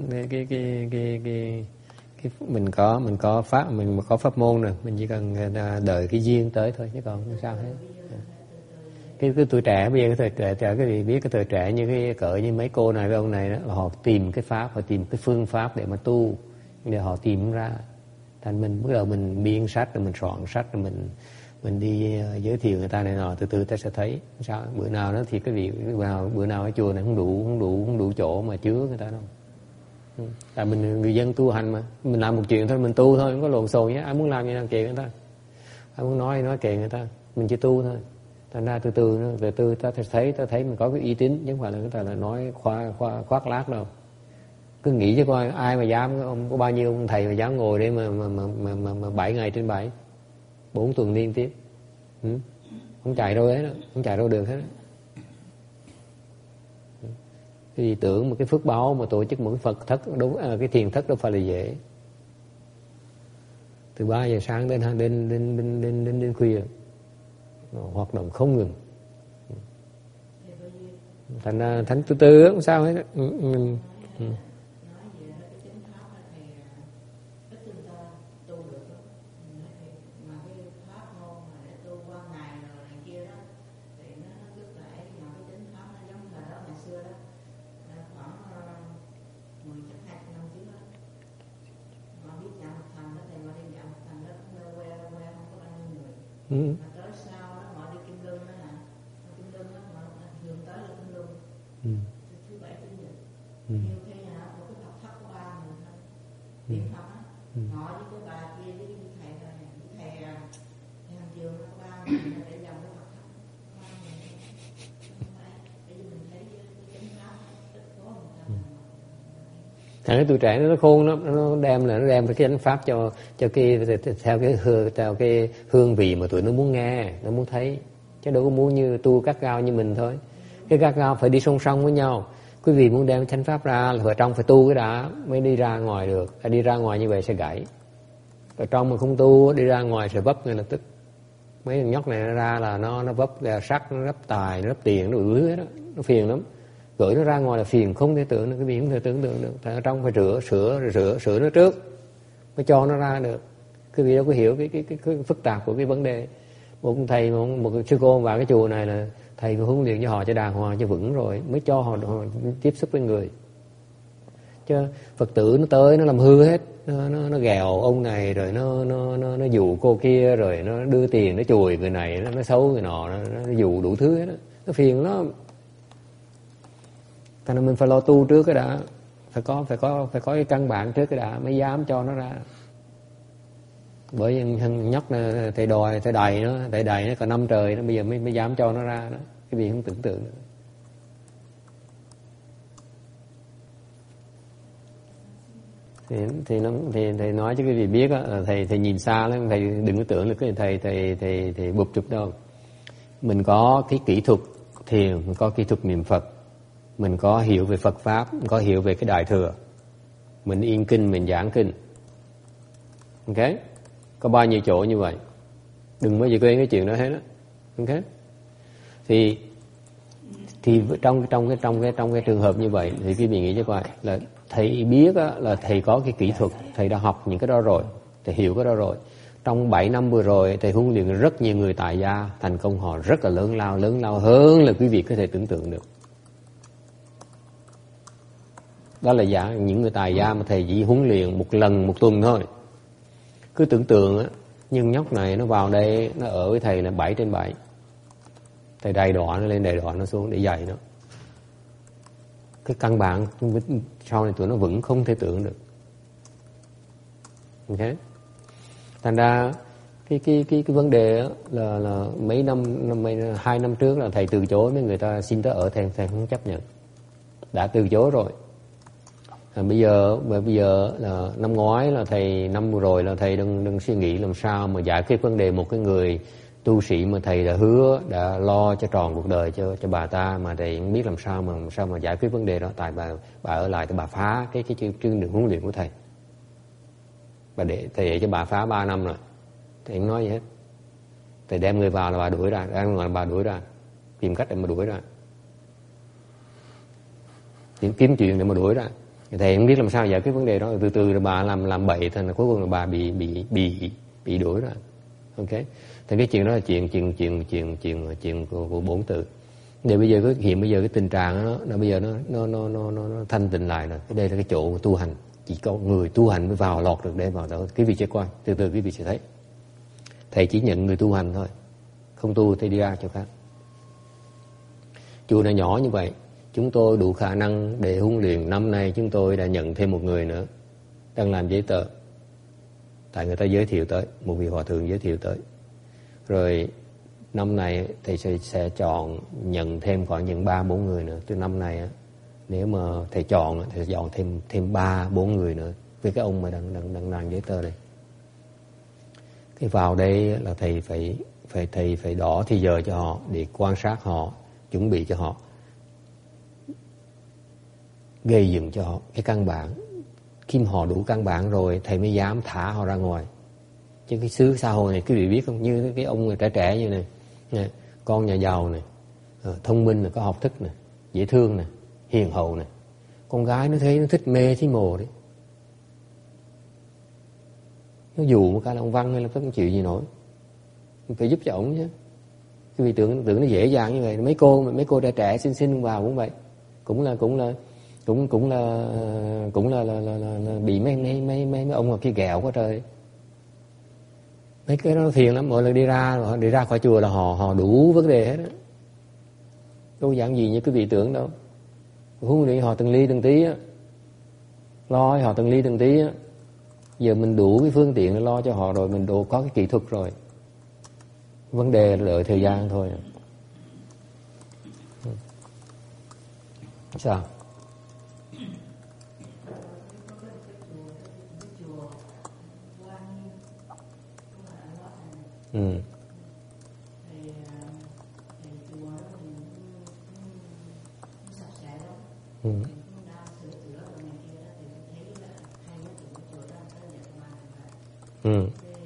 cái mình có pháp môn rồi, mình chỉ cần đợi cái duyên tới thôi chứ còn không sao hết. Cái tuổi trẻ bây giờ cái thời trẻ cái gì biết cái thời trẻ như cái cỡ như mấy cô này với ông này đó, họ tìm cái pháp, họ tìm cái phương pháp để mà tu, để họ tìm ra. Thành mình bắt đầu mình biên sách rồi mình soạn sách rồi mình đi giới thiệu người ta này nọ, từ từ ta sẽ thấy sao. Bữa nào đó thì cái vị bữa nào ở chùa này không đủ chỗ mà chứa người ta đâu. Tại mình người dân tu hành mà, mình làm một chuyện thôi, mình tu thôi, không có lộn xộn nhé. Ai muốn làm gì làm kệ người ta, ai muốn nói kệ người ta, mình chỉ tu thôi. Thành ra từ từ ta thấy mình có cái uy tín, chứ không phải là người ta là nói khoác lác đâu. Cứ nghĩ chứ coi ai mà dám, ông có bao nhiêu ông thầy mà dám ngồi đây mà 7 ngày trên 7 4 tuần liên tiếp. Không chạy đâu hết đó, không chạy đâu được hết đó. Cái gì tưởng một cái phước báo mà tổ chức một cái Phật thất đúng cái thiền thất đâu phải là dễ. Từ 3 giờ sáng đến khuya hoạt động không ngừng. Thành ra từ từ không sao hết đó. Mà tới sau đó họ đi Kim Lương đó hả? Kim Lương đó họ hướng tới là Kim Lương. Thứ 7 Chủ nhật. Nhiều khi hả một cái Phật thất của 3 người thôi. Niệm Phật á, họ với cái bà kia với thầy hàng trường có 3 người để dòng cái Phật thất. 3 người. Bởi vì mình thấy cái chánh pháp rất có người ta. Thằng cái tuổi trẻ nó khôn lắm, nó đem cái chánh pháp cho cái theo cái hương vị mà tụi nó muốn nghe, nó muốn thấy, chứ đâu có muốn như tu cắt gao như mình thôi. Cái cắt gao phải đi song song với nhau. Quý vị muốn đem chánh pháp ra là ở trong phải tu cái đã mới đi ra ngoài được. Đi ra ngoài như vậy sẽ gãy. Ở trong mà không tu, đi ra ngoài sẽ vấp ngay lập tức. Mấy thằng nhóc này nó ra là nó vấp sắt, nó vấp tài, nó vấp tiền, nó ứ hết đó, nó phiền lắm. Gửi nó ra ngoài là phiền không thể tưởng được, cái gì không thể tưởng tượng được. Tại ở trong phải sửa nó trước mới cho nó ra được. Quý vị đâu có hiểu cái phức tạp của cái vấn đề. Một thầy, một sư cô vào cái chùa này là thầy có huấn luyện cho họ cho đàng hoàng, cho vững rồi mới cho họ tiếp xúc với người. Chứ Phật tử nó tới nó làm hư hết, nó ghèo ông này, rồi nó dụ cô kia, rồi nó đưa tiền, nó chùi người này, nó xấu người nọ, nó dụ đủ thứ hết đó. Nó phiền lắm. Cho nên mình phải lo tu trước cái đã, phải có cái căn bản trước cái đã mới dám cho nó ra. Bởi thằng nhóc này, thầy đầy nó còn 5 trời nó bây giờ mới dám cho nó ra đó. Cái gì không tưởng tượng nữa. Thì thầy nói cho cái gì biết á, thầy nhìn xa lắm, thầy đừng có tưởng là cái thầy bụp chụp đâu. Mình có cái kỹ thuật thiền, mình có kỹ thuật niệm Phật, mình có hiểu về Phật pháp, mình có hiểu về cái Đại Thừa, mình yên kinh, mình giảng kinh. Ok, có bao nhiêu chỗ như vậy, đừng bao giờ quên cái chuyện đó hết á. Ok, thì trong cái trường hợp như vậy thì quý vị nghĩ cho coi là thầy biết á, là thầy có cái kỹ thuật, thầy đã học những cái đó rồi, thầy hiểu cái đó rồi. Trong 7 năm vừa rồi thầy huấn luyện rất nhiều người tại gia, thành công họ rất là lớn lao hơn là quý vị có thể tưởng tượng được. Đó là những người tài gia mà thầy chỉ huấn luyện một lần một tuần thôi. Cứ tưởng tượng á, nhưng nhóc này nó vào đây, nó ở với thầy là 7/7. Thầy đầy đọa nó lên, đầy đọa nó xuống để dạy nó. Cái căn bản sau này tụi nó vẫn không thể tưởng được. Ok. Thành ra cái vấn đề là mấy năm 2 năm trước là thầy từ chối, mấy người ta xin tới ở thầy không chấp nhận. Đã từ chối rồi. Bây giờ là năm ngoái là thầy, năm vừa rồi là thầy đang suy nghĩ làm sao mà giải quyết vấn đề một cái người tu sĩ mà thầy đã hứa đã lo cho tròn cuộc đời cho bà ta, mà thầy không biết làm sao mà giải quyết vấn đề đó. Tại bà ở lại thì bà phá cái chương đường huấn luyện của thầy. Thầy để cho bà phá 3 năm rồi, thầy không nói gì hết. Thầy đem người vào là bà đuổi ra, ra ngoài là bà đuổi ra, tìm cách để mà đuổi ra, kiếm chuyện để mà đuổi ra. Thầy không biết làm sao giải quyết vấn đề đó. Từ từ rồi bà làm bậy, thành là cuối cùng là bà bị đuổi ra. Ok. Thì cái chuyện đó là chuyện của 4 từ. Để bây giờ bây giờ cái tình trạng nó bây giờ nó thanh tịnh lại rồi. Đây là cái chỗ tu hành, chỉ có người tu hành mới vào lọt được để vào đó. Quý vị sẽ coi, từ từ quý vị sẽ thấy. Thầy chỉ nhận người tu hành thôi, không tu thì đi ra chỗ khác. Chùa này nhỏ như vậy, chúng tôi đủ khả năng để huấn luyện. Năm nay chúng tôi đã nhận thêm một người nữa đang làm giấy tờ. Tại người ta giới thiệu tới, một vị hòa thượng giới thiệu tới. Rồi năm này thầy sẽ chọn nhận thêm khoảng những 3-4 người nữa. Từ năm này nếu mà thầy chọn thì sẽ chọn thêm 3-4 người nữa với cái ông mà đang làm giấy tờ đây. Cái vào đây là thầy phải đỏ thì giờ cho họ để quan sát họ, chuẩn bị cho họ, gây dựng cho họ cái căn bản. Khi mà họ đủ căn bản rồi thầy mới dám thả họ ra ngoài. Chứ cái xứ xã hội này quý vị biết không, như cái ông trẻ như này, con nhà giàu này, thông minh này, có học thức này, dễ thương này, hiền hậu này, con gái nó thấy nó thích mê thấy mồ đấy, nó dụ một cái là ông Văn hay là không chịu gì nổi, mình phải giúp cho ổng chứ. Quý vị tưởng nó dễ dàng như vậy. Mấy cô trẻ xinh vào cũng vậy, cũng là bị mấy ông kia ghẹo quá trời. Mấy cái đó phiền lắm. Mỗi lần đi ra khỏi chùa là họ đủ vấn đề hết á, đâu dạng gì như quý vị tưởng đâu. Huống hồ họ từng ly từng tí á, lo họ từng ly từng tí á. Giờ mình đủ cái phương tiện để lo cho họ rồi, mình đủ có cái kỹ thuật rồi, vấn đề là đợi thời gian thôi. Sao? Thì chùa đó thì sạch sẽ lắm. Cũng đang sửa chữa rồi này kia đó, thì thấy là hai cái chùa đó tới giờ công an rồi.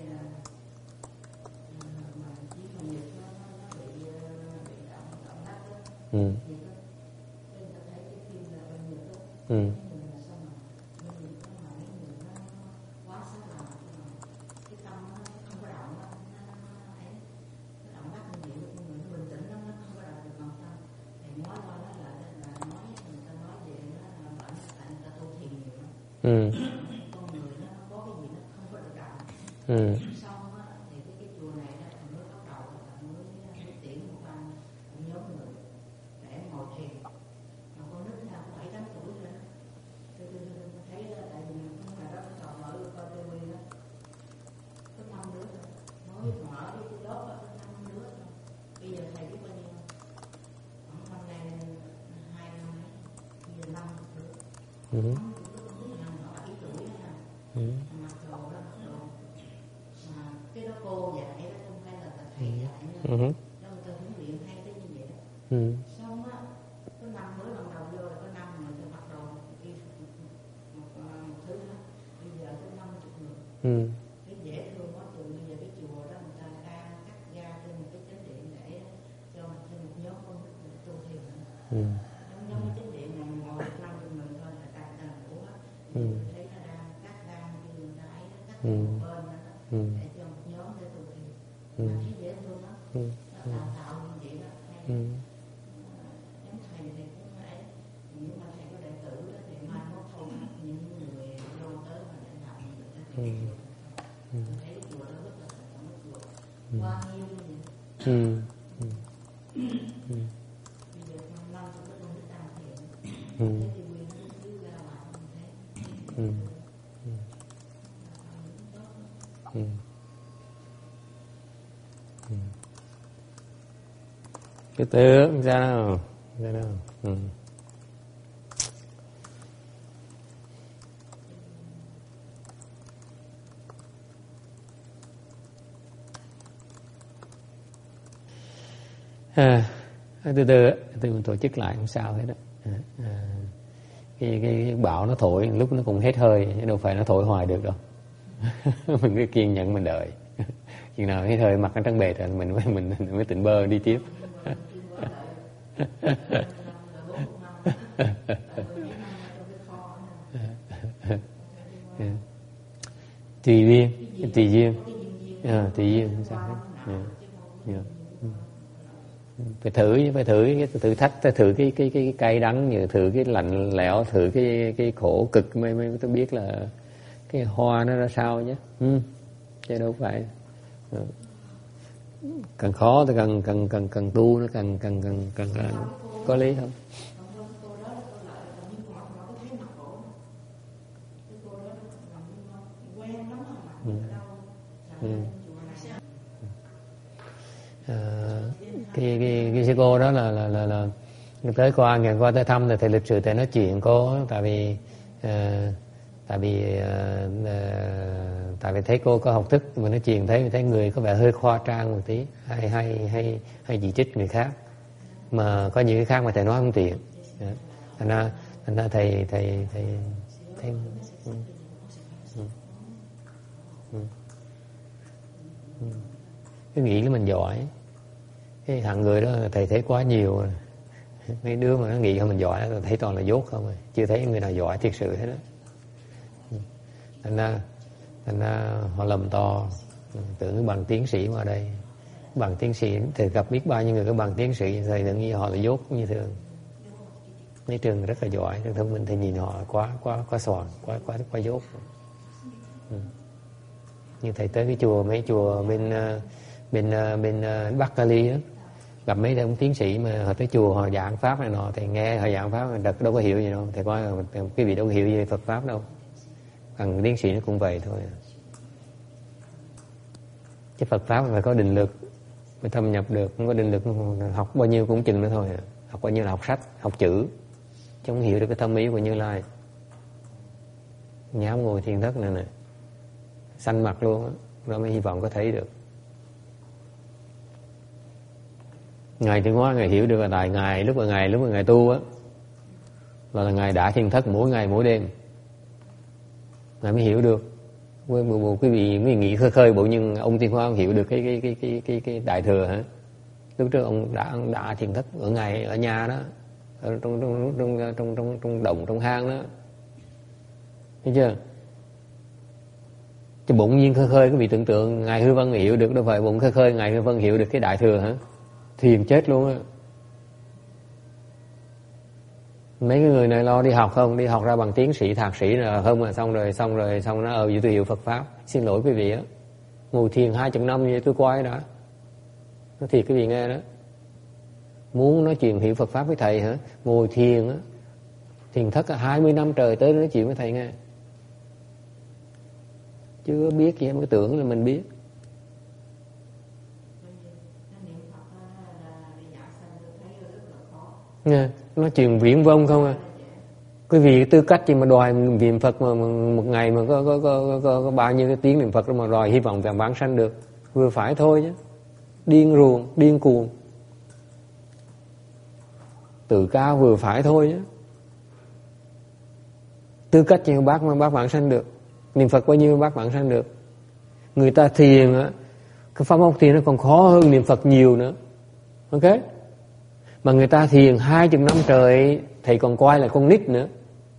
Mà chỉ còn việc nó bị động đất đó. Thì tôi thấy cái phim là bên Nhật đó. Mình là sao mà bên Nhật đó mà mấy người nó quá sáng làm cái tâm nó không có động đó, nó động đất như vậy luôn, người nó bình tĩnh lắm, nó không có động được lòng tâm. Thì nói lại là nói người ta nói về nó là bệnh tại người ta tu thiền nhiều lắm. Con người nó có cái gì nó không có được động. Xong á thì cái chùa này đó mới bắt đầu là mới tiễn một anh nhóm người để ngồi thiền. Mà con nít nào cũng 7-8 tuổi rồi đó. Tôi thấy đó, tại vì không phải đó có mở coi TV đó, có 5 đứa rồi. Mới mở cái lớp đó có 5 đứa rồi. Bây giờ thầy biết bao nhiêu không? Khoảng năm nay 2 năm ấy, bây giờ 5 đứa. 5 đứa năm họ 7 tuổi đó nè. Mặc đồ đó, mặc đồ. Mà cái đó cô dạy đó, không phải là thầy dạy nữa. Đó người ta huấn luyện hay tới như vậy đó. Xong á, có 5 bữa lần đầu vô là có 5 người ta mặc đồ đi một thứ đó. Bây giờ có 50 người. Cái dễ thương quá chừng. Bây giờ cái chùa đó người ta đang cắt ra trên một cái chánh điện để cho thêm một nhóm con nít tu thiền nữa. Giống cái chánh điện này ngồi 50 người thôi là ta ngủ hết. Tôi thấy nó đang cắt ra như người ta ấy, cắt một bên đó để cho một nhóm để tu thiền. Mà thấy dễ thương lắm. Nó tạo như vậy đó. Giống thầy thì cũng phải, nhưng mà thầy có đệ tử đó thì mai mốt thôi những người vô tới mà để làm được cái chuyện. Tôi thấy chùa đó rất là một chùa qua nghiêm như vậy. Bây giờ con năm tôi có con thích tam thiện. Thấy thì quyền nó cứ ra làm như thế. Cái tướng ra đâu, ra đâu. Từ từ mình tổ chức lại không sao hết đó. Cái bão nó thổi lúc nó cũng hết hơi, chứ đâu phải nó thổi hoài được đâu. Mình cứ kiên nhẫn mình đợi. Chừng nào hết hơi mặt nó trắng bệt rồi mình mới tỉnh bơ đi tiếp. Tùy duyên sao hết. Phải thử cái thử thách, thử cái cay đắng, như thử cái lạnh lẽo, thử cái khổ cực mới tôi biết là cái hoa nó ra sao nhé. Chứ đâu phải càng khó thì càng tu nó càng có lý không. Cái sư cô đó là tới qua tới thăm thì thầy lịch sự thầy nói chuyện cô, tại vì thấy cô có học thức mà nói chuyện thấy người có vẻ hơi khoa trương một tí, hay chỉ trích người khác, mà có những cái khác mà thầy nói không tiện. Thành ra thầy cứ nghĩ là mình giỏi. Cái thằng người đó thầy thấy quá nhiều rồi. Mấy đứa mà nó nghĩ là mình giỏi là thấy toàn là dốt không rồi, chưa thấy người nào giỏi thiệt sự hết đó. Thành ra họ lầm to, tưởng cái bằng tiến sĩ mà ở đây. Bằng tiến sĩ thì gặp biết bao nhiêu người có bằng tiến sĩ, thầy tưởng như họ là dốt như thường. Mấy trường rất là giỏi, rất thông minh, thì nhìn họ quá xoàn, quá dốt. Như thầy tới cái chùa, mấy chùa bên Bắc Cali đó, gặp mấy ông tiến sĩ mà họ tới chùa họ giảng pháp này nọ, thầy nghe họ giảng pháp mà đâu có hiểu gì đâu, thầy coi cái vị đâu có hiểu gì Phật pháp đâu. Thằng tiến sĩ nó cũng vậy thôi. Chứ Phật pháp phải có định lực, phải thâm nhập được, không có định lực học bao nhiêu cũng chừng nữa thôi. Học bao nhiêu là học sách, học chữ, chứ không hiểu được cái thâm ý của Như Lai. Nhám ngồi thiền thất này nè, xanh mặt luôn á, nó mới hy vọng có thấy được. Ngài Tiến Hóa Ngài hiểu được là tại Ngài lúc mà Ngài tu á là Ngài đã thiền thất mỗi ngày mỗi đêm. Ngài mới hiểu được. Một quý vị mới nghĩ khơi bộ, nhưng ông Tiến Hóa ông hiểu được cái đại thừa hả? Lúc trước ông đã thiền thất ở nhà đó, ở trong động trong hang đó, thấy chưa? Chứ bụng nhiên khơi quý vị tưởng tượng Ngài Hư Vân hiểu được, đâu phải bụng khơi Ngài Hư Vân hiểu được cái đại thừa hả? Thiền chết luôn á. Mấy cái người này lo đi học không, đi học ra bằng tiến sĩ thạc sĩ là không, là xong nó vậy tôi hiểu Phật pháp. Xin lỗi quý vị á, ngồi thiền 20 năm vậy tôi quay đã. Nói thiệt quý vị nghe đó, muốn nói chuyện hiểu Phật pháp với thầy hả? Ngồi thiền á, thiền thất 20 năm trời tới nói chuyện với thầy nghe. Chưa biết gì em cứ tưởng là mình biết. Nghe, nói chuyện viễn vông không à. Quý vị tư cách gì mà đòi niệm Phật mà một ngày mà có bao nhiêu cái tiếng niệm Phật mà đòi hy vọng vào vãng sanh được, vừa phải thôi chứ. Điên cuồng. Tự cao vừa phải thôi chứ. Tư cách gì mà bác vãng sanh được, niệm Phật bao nhiêu bác vãng sanh được. Người ta thiền á, cái pháp môn thiền nó còn khó hơn niệm Phật nhiều nữa. Ok? Mà người ta thiền 20 năm trời, thầy còn coi là con nít nữa.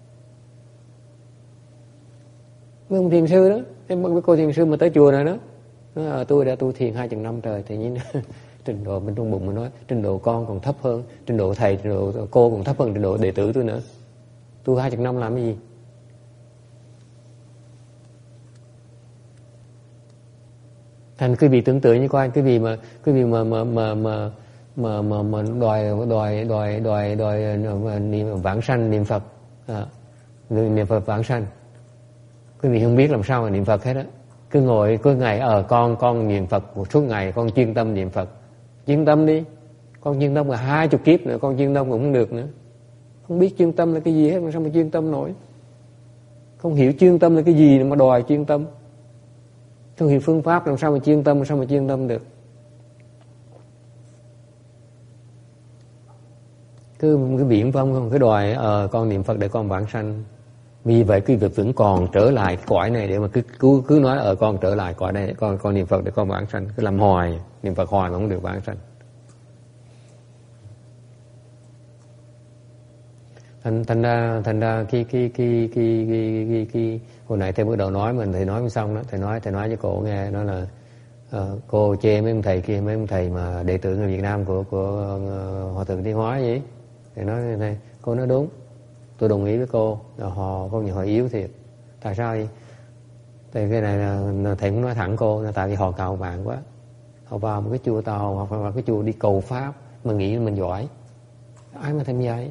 Mấy ông thiền sư đó, cái cô thiền sư mà tới chùa này đó, tôi đã tu thiền 20 năm trời, thì nhìn trình độ bên trong bụng mà nói, trình độ con còn thấp hơn, trình độ thầy, trình độ cô còn thấp hơn trình độ đệ tử tôi nữa. Tu 20 năm làm cái gì? Thành quý vị tưởng tượng như coi, quý vị mà đòi niệm vãng sanh, niệm Phật, niệm Phật vãng sanh, quý vị không biết làm sao mà niệm Phật hết á. Cứ ngồi cứ ngày con niệm Phật một suốt ngày, con chuyên tâm niệm Phật. Chuyên tâm đi, con chuyên tâm cả 20 kiếp nữa con chuyên tâm cũng không được nữa. Không biết chuyên tâm là cái gì hết mà sao mà chuyên tâm nổi. Không hiểu chuyên tâm là cái gì mà đòi chuyên tâm. Không hiểu phương pháp làm sao mà chuyên tâm, làm sao mà chuyên tâm được. Cứ cái viễn vông không, cái đòi con niệm Phật để con vãng sanh. Vì vậy cái việc vẫn còn trở lại cõi này để mà cứ nói con trở lại cõi này, con niệm Phật để con vãng sanh, cứ làm hoài, niệm Phật hoài mà không được vãng sanh. Thành ra cái hồi nãy thầy bắt đầu nói mình, thầy nói xong đó, thầy nói cho cô nghe, đó là cô chê mấy ông thầy kia, mấy ông thầy mà đệ tử người Việt Nam của Hòa Thượng Tiến Hóa vậy. Thầy nói này, cô nói đúng, tôi đồng ý với cô, họ có nhiều họ yếu thiệt. Tại sao vậy? Tại cái này là thầy cũng nói thẳng cô, là tại vì họ cào bạn quá. Họ vào một cái chùa Tàu hoặc vào cái chùa đi cầu pháp mà nghĩ mình giỏi. Ai mà thèm vậy?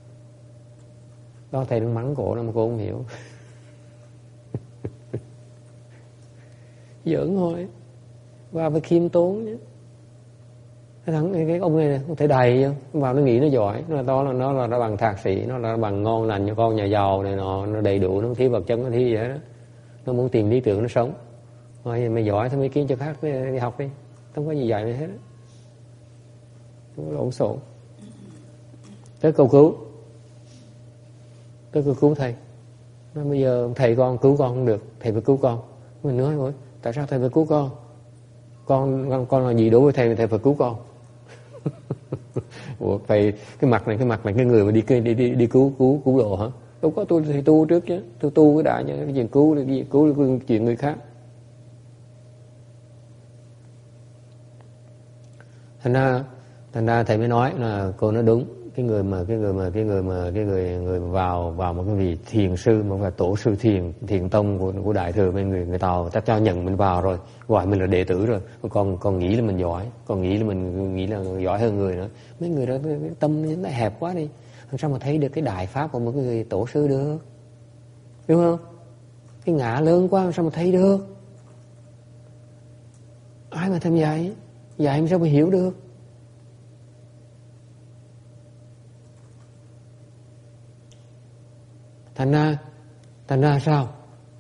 Đó thầy đang mắng cổ đó mà cô không hiểu. Giỡn thôi. Vào phải khiêm tốn nhé. Cái ông này không thể đầy không? Vào nó nghĩ nó giỏi, nó là bằng thạc sĩ, nó là bằng ngon lành cho con nhà giàu này nó đầy đủ, nó thiếu vật chất, nó thiếu gì hết đó. Nó muốn tìm lý tưởng nó sống. Rồi mày giỏi thì mày kiếm cho khác đi học đi. Không có gì dạy mày hết đó. Không có lộn xộn. Tới cầu cứu thầy. Nói bây giờ thầy con cứu con không được, thầy phải cứu con. Mình nói rồi, tại sao thầy phải cứu con? Con là gì đối với thầy phải cứu con. Ủa thầy, cái mặt này cái người mà đi cứu độ hả? Đâu có, tôi thì tu trước chứ, tôi tu cái đại chứ, cái chuyện cứu là chuyện người khác. Thành ra thầy mới nói là cô nói đúng. Cái người vào một cái vị thiền sư, một cái tổ sư thiền tông của đại thừa bên người Tàu, ta cho nhận mình vào rồi, gọi mình là đệ tử rồi, còn nghĩ là mình giỏi, còn nghĩ là giỏi hơn người nữa. Mấy người đó cái tâm nó hẹp quá đi, làm sao mà thấy được cái đại pháp của một cái người tổ sư được, đúng không? Cái ngã lớn quá làm sao mà thấy được? Ai mà thèm dạy làm sao mà hiểu được? Thành ra sao?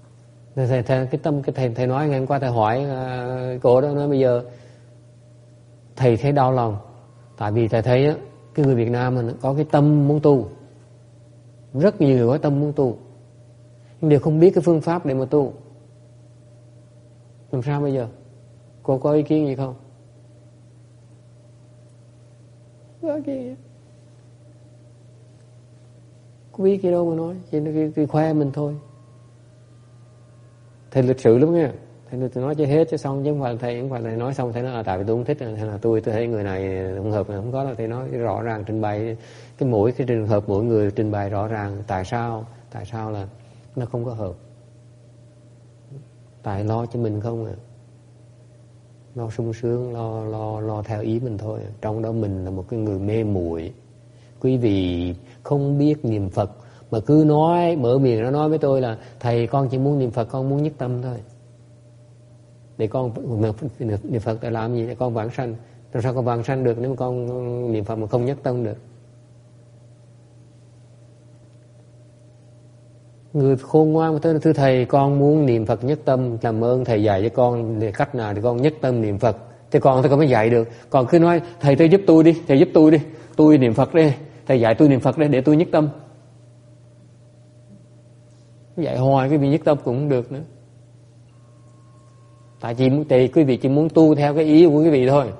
Thầy nói ngày hôm qua thầy hỏi cô đó, nói bây giờ thầy thấy đau lòng, Tại vì thầy thấy á, cái người Việt Nam mình có cái tâm muốn tu, rất nhiều người có tâm muốn tu, nhưng đều không biết cái phương pháp để mà tu. Làm sao bây giờ? Cô có ý kiến gì không? Có ý kiến gì? Có biết gì đâu mà nói, chỉ là cái khoe mình thôi. Thầy lịch sự lắm nha. Thầy nói cho hết cho xong, chứ không phải là nói xong thầy nói tại vì tôi không thích, hay là tôi thấy người này không hợp, không có. Là thầy nói rõ ràng, trình bày mỗi cái trường hợp mỗi người trình bày rõ ràng tại sao là nó không có hợp. Tại lo cho mình không à, lo sung sướng, lo theo ý mình thôi. Trong đó mình là một cái người mê muội. Quý vị không biết niệm Phật mà cứ nói, mở miệng nó nói với tôi là thầy con chỉ muốn niệm Phật, con muốn nhất tâm thôi. Để con niệm Phật để làm gì? Để con vãng sanh. Làm sao con vãng sanh được nếu mà con niệm Phật mà không nhất tâm được? Người khôn ngoan mà tới, thưa thầy con muốn niệm Phật nhất tâm, làm ơn thầy dạy cho con để cách nào để con nhất tâm niệm Phật. Thế con mới dạy được. Còn cứ nói thầy giúp tôi đi, thầy giúp tôi đi, tôi niệm Phật đi, thầy dạy tôi niệm Phật đi để tôi nhất tâm. Dạy hoài cái vị nhất tâm cũng không được nữa. Tại quý vị chỉ muốn tu theo cái ý của quý vị thôi.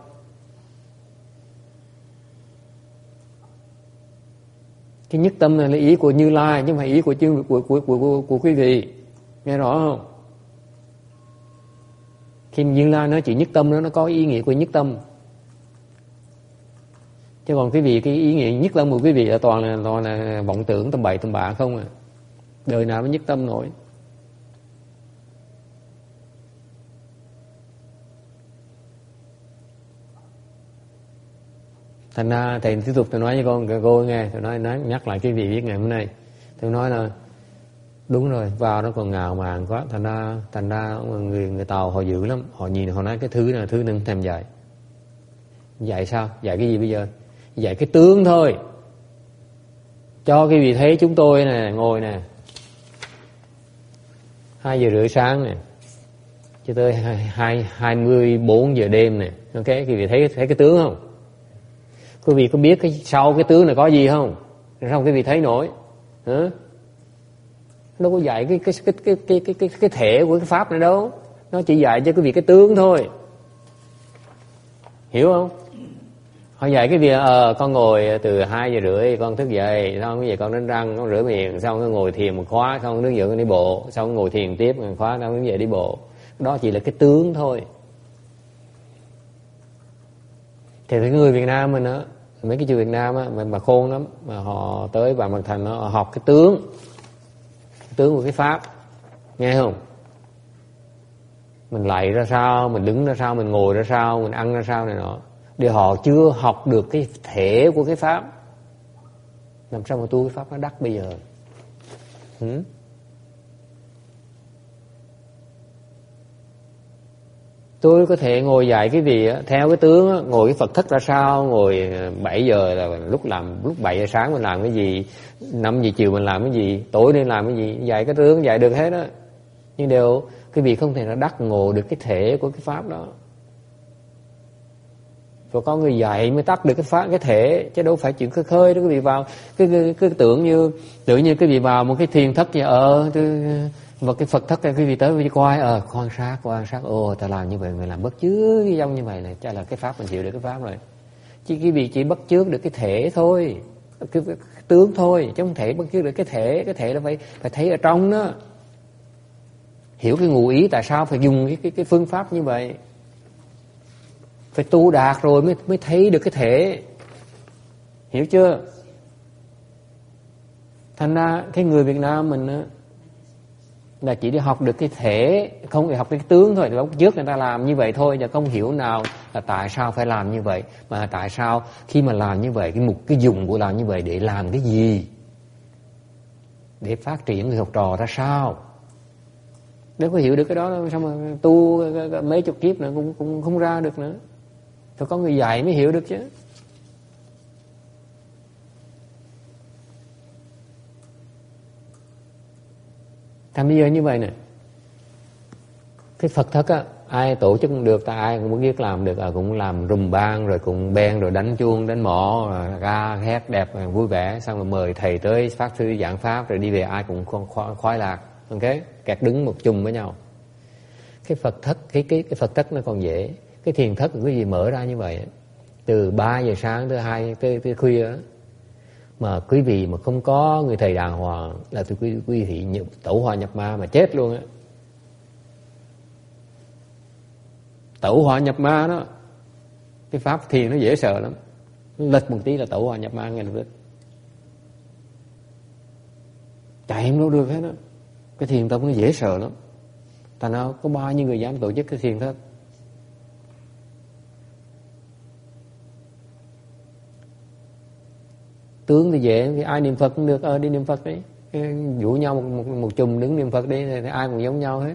Cái nhất tâm này là ý của Như Lai, chứ không phải ý của quý vị. Nghe rõ không? Khi Như Lai nói chuyện nhất tâm đó, nó có ý nghĩa của nhất tâm. Chứ còn quý vị, cái ý nghĩa nhất tâm của quý vị là toàn là vọng tưởng tầm bậy tầm bạ không à. Đời nào mới nhất tâm nổi. Thành ra thầy tiếp tục tôi nói với cô nghe, tôi nói nhắc lại cái vị biết ngày hôm nay. Tôi nói là đúng rồi, vào nó còn ngào màng quá, thành ra người Tàu họ dữ lắm, họ nhìn họ nói cái thứ này là thứ nâng thèm dạy. Dạy sao? Dạy cái gì bây giờ? Dạy cái tướng thôi. Cho cái vị thấy chúng tôi nè, ngồi nè 2:30 sáng nè cho tới 24 giờ đêm nè. Ok, quý vị thấy cái tướng không? Quý vị có biết sau cái tướng này có gì không? Sao quý vị thấy nổi? Hả? Đâu có dạy cái thể của cái pháp này đâu. Nó chỉ dạy cho quý vị cái tướng thôi. Hiểu không? Họ dạy cái việc con ngồi từ 2:30 con thức dậy, xong cái gì con đánh răng, con rửa miệng, xong con ngồi thiền một khóa, xong đứng dậy con đi bộ, xong con ngồi thiền tiếp một khóa, xong đứng dậy đi bộ. Đó chỉ là cái tướng thôi. Thì cái người Việt Nam mình á, mấy cái chùa Việt Nam á mà khôn lắm, mà họ tới Vạn Mặt Thành họ học cái tướng của cái pháp, nghe không? Mình lạy ra sao, mình đứng ra sao, mình ngồi ra sao, mình ăn ra sao này nọ. Để họ chưa học được cái thể của cái pháp, làm sao mà tu cái pháp nó đắc bây giờ? Tôi có thể ngồi dạy cái gì theo cái tướng, ngồi cái Phật thất ra sao, ngồi 7 giờ là lúc 7 giờ sáng mình làm cái gì, 5 giờ chiều mình làm cái gì, tối nên làm cái gì, dạy cái tướng dạy được hết á. Nhưng đều cái vị không thể là đắc ngộ được cái thể của cái pháp đó. Và có người dạy mới tắt được cái pháp, cái thể, chứ đâu phải chuyện khơi khơi đó. Quý vị vào cái tưởng như cái vị vào một cái thiền thất vậy, và cái Phật thất này quý vị tới quý vị coi quan sát ta làm như vậy, người làm bất chước cái giống như vậy này, chắc là cái pháp mình chịu được cái pháp rồi. Chứ quý vị chỉ bất chước được cái thể thôi, cái tướng thôi, chứ không thể bất chước được cái thể là phải thấy ở trong đó. Hiểu cái ngụ ý tại sao phải dùng cái phương pháp như vậy. Phải tu đạt rồi mới thấy được cái thể. Hiểu chưa? Thành ra cái người Việt Nam mình á, là chỉ đi học được cái thể, không phải học cái tướng thôi. Lúc trước người ta làm như vậy thôi, và không hiểu nào là tại sao phải làm như vậy, mà tại sao khi mà làm như vậy, cái dùng của làm như vậy để làm cái gì, để phát triển người học trò ra sao. Nếu có hiểu được cái đó, sao mà tu mấy chục kiếp nữa cũng không ra được nữa. Phải có người dạy mới hiểu được chứ. Thành bây giờ như vậy nè, cái Phật thất á, ai tổ chức cũng được, ta ai cũng biết làm được, cũng làm rùm bang rồi cũng band rồi đánh chuông đánh mõ rồi ca hát đẹp vui vẻ, xong rồi mời thầy tới pháp sư giảng pháp rồi đi về ai cũng khoái lạc. Ok, kẹt đứng một chùm với nhau. Cái Phật thất, cái Phật thất nó còn dễ. Cái thiền thất là cái gì mở ra như vậy, từ 3 giờ sáng tới 2 tới khuya đó. Mà quý vị mà không có người thầy đàng hoàng là tôi quý vị tẩu hỏa nhập ma mà chết luôn á. Tẩu hỏa nhập ma đó, cái pháp thiền nó dễ sợ lắm, lệch một tí là tẩu hỏa nhập ma ngay lập tức, chạy không đâu được hết đó. Cái thiền tông nó dễ sợ lắm, thành ra có bao nhiêu người dám tổ chức cái thiền thất. Tướng thì dễ, thì ai niệm Phật cũng được, đi niệm Phật đấy, rủ nhau một chùm đứng niệm Phật đi, thì ai cũng giống nhau hết.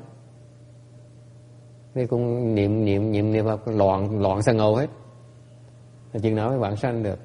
Thì cũng niệm Phật loạn sang ngầu hết. Là chừng nào mấy bạn sanh được.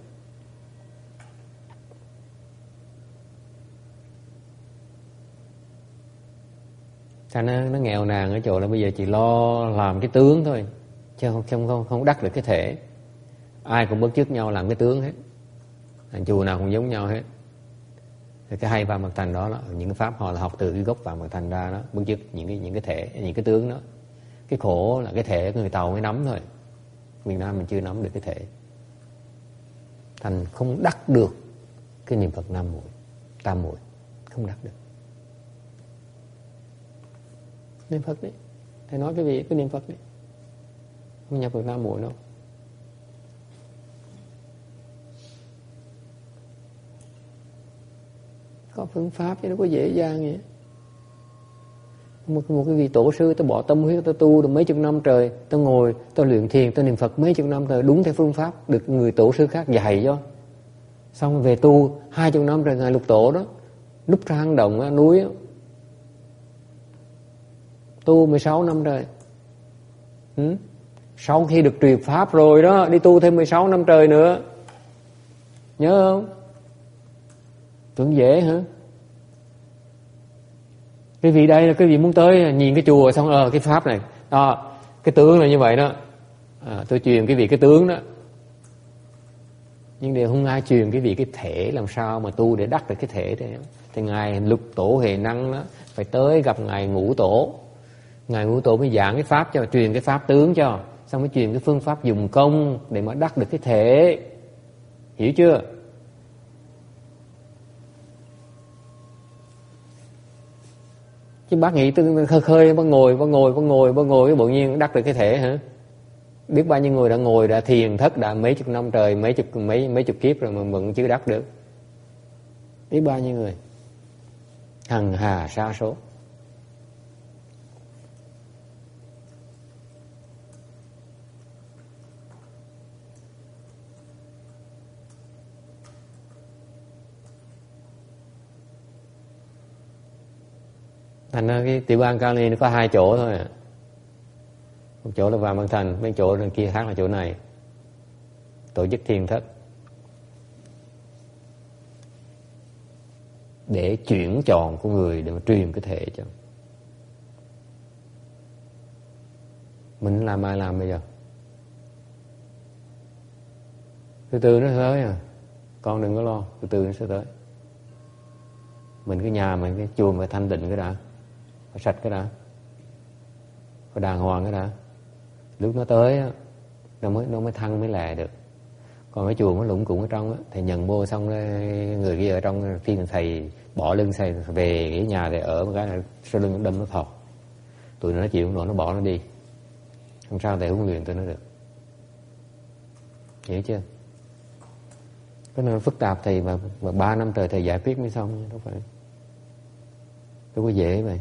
Thành nó nghèo nàn ở chỗ là bây giờ chỉ lo làm cái tướng thôi, chứ không đắc được cái thể. Ai cũng bắt chước nhau làm cái tướng hết, chùa nào cũng giống nhau hết. Thì cái hay Vạn Mật Thành đó là những cái pháp họ là học từ cái gốc Vạn Mật Thành ra đó, bắt chước những cái thể, những cái tướng đó. Cái khổ là cái thể người Tàu mới nắm thôi, miền Nam mình chưa nắm được cái thể, thành không đắc được cái niệm Phật 5 muội, tam muội, không đắc được. Niệm Phật đấy, thầy nói cái gì cứ niệm Phật đấy, không nhập được 5 muội đâu. Có phương pháp chứ nó có dễ dàng vậy. Một cái vị tổ sư tôi bỏ tâm huyết tôi tu được mấy chục năm trời, tôi ngồi tôi luyện thiền tôi niệm Phật mấy chục năm trời, đúng theo phương pháp được người tổ sư khác dạy cho, xong về tu 20 năm rồi ngài Lục Tổ đó núp ra hang động núi đó, tu 16 năm rồi. Sau khi được truyền pháp rồi đó, đi tu thêm 16 năm trời nữa, nhớ không? Tưởng dễ hả? Cái vị đây là cái vị muốn tới nhìn cái chùa xong cái pháp này đó, cái tướng là như vậy đó, tôi truyền cái vị cái tướng đó, nhưng đều không ai truyền cái vị cái thể làm sao mà tu để đắc được cái thể đấy. Thì ngài Lục Tổ Huệ Năng đó phải tới gặp ngài Ngũ Tổ, ngài Ngũ Tổ mới giảng cái pháp cho, truyền cái pháp tướng cho, xong mới truyền cái phương pháp dùng công để mà đắc được cái thể, hiểu chưa? Chứ bác nghĩ tôi khơi bác ngồi cái tự nhiên đắc được cái thể hả? Biết bao nhiêu người đã ngồi đã thiền thất đã mấy chục năm trời, mấy chục kiếp rồi mà vẫn chưa đắc được. Biết bao nhiêu người, hằng hà sa số. Thành ra cái Tiểu Bang Cali nó có 2 chỗ thôi à. Một chỗ là Vạn Mật Thành, mấy chỗ bên kia khác là chỗ này, tổ chức thiền thất để chuyển tròn của người để mà truyền cái thể cho mình. Làm ai làm bây giờ? Từ từ nó tới à, con đừng có lo, từ từ nó sẽ tới. Mình cái nhà mình cái chùa phải thanh định cái đã, phải sạch cái đã, phải đàng hoàng cái đã, lúc nó tới nó mới thăng mới lè được. Còn cái chùa nó lủng củng ở trong á, thầy nhận vô xong người kia ở trong khi thầy bỏ lưng thầy về cái nhà để ở một cái này sau lưng đâm nó thọt, tụi nó chịu không nổi nó bỏ nó đi, không sao thầy huấn luyện tụi nó được, hiểu chưa? Cái nó phức tạp thầy mà 3 năm trời thầy giải quyết mới xong, đâu phải đâu có dễ vậy.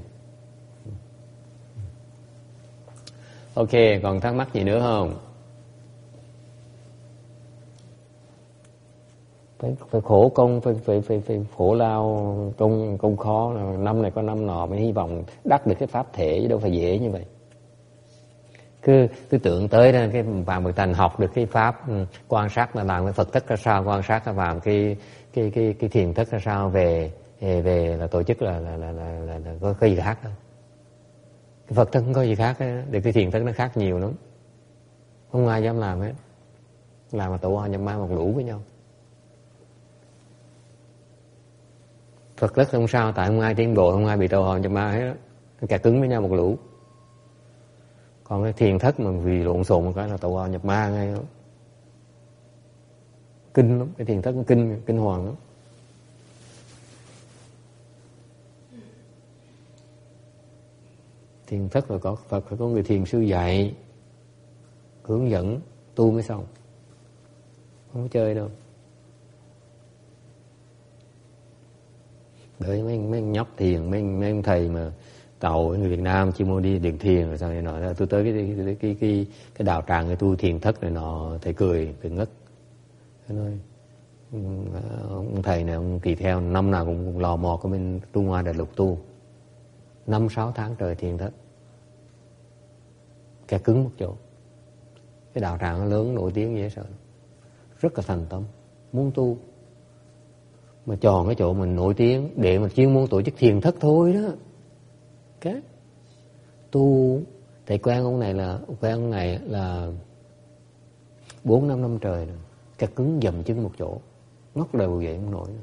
Ok, còn thắc mắc gì nữa không? Phải khổ công, phải khổ lao công khó, năm này có năm nọ mới hy vọng đắc được cái pháp thể, chứ đâu phải dễ như vậy. Cứ tưởng tới đó, cái Vạn Mật Thành học được cái pháp quan sát là làm cái Phật thất ra sao, quan sát là làm cái thiền thất ra sao, về là tổ chức là có cái gì khác đâu. Cái Phật thức không có gì khác hết, để cái thiền thức nó khác nhiều lắm. Không ai dám làm hết. Làm mà tụ hoa nhập ma một lũ với nhau. Phật thức không sao, tại không ai tiến bộ, không ai bị tụ hoa nhập ma hết. Nó kẹt cứng với nhau một lũ. Còn cái thiền thất mà vì lộn xộn một cái là tụ hoa nhập ma ngay đó. Kinh lắm, cái thiền thất nó kinh hoàng lắm. Thiền thất là có Phật, phải có người thiền sư dạy, hướng dẫn, tu mới xong. Không có chơi đâu. Bởi mấy nhóc thiền, mấy ông thầy mà tàu người Việt Nam chỉ muốn đi điện thiền rồi sao này nọ, tôi tới cái đạo tràng cái tu thiền thất này nọ, thầy cười ngất. Thầy nói ông thầy này ông tỳ theo năm nào cũng lò mò của bên Trung Hoa Đại Lục tu 5-6 tháng trời thiền thất, kẹt cứng một chỗ. Cái đạo tràng nó lớn nổi tiếng dễ sợ, rất là thành tâm, muốn tu mà chọn cái chỗ mình nổi tiếng để mà chuyên môn tổ chức thiền thất thôi đó. Cái tu thầy quen ông này là 4-5 năm trời rồi, kẹt cứng dầm chân một chỗ, ngóc đầu dậy không nổi.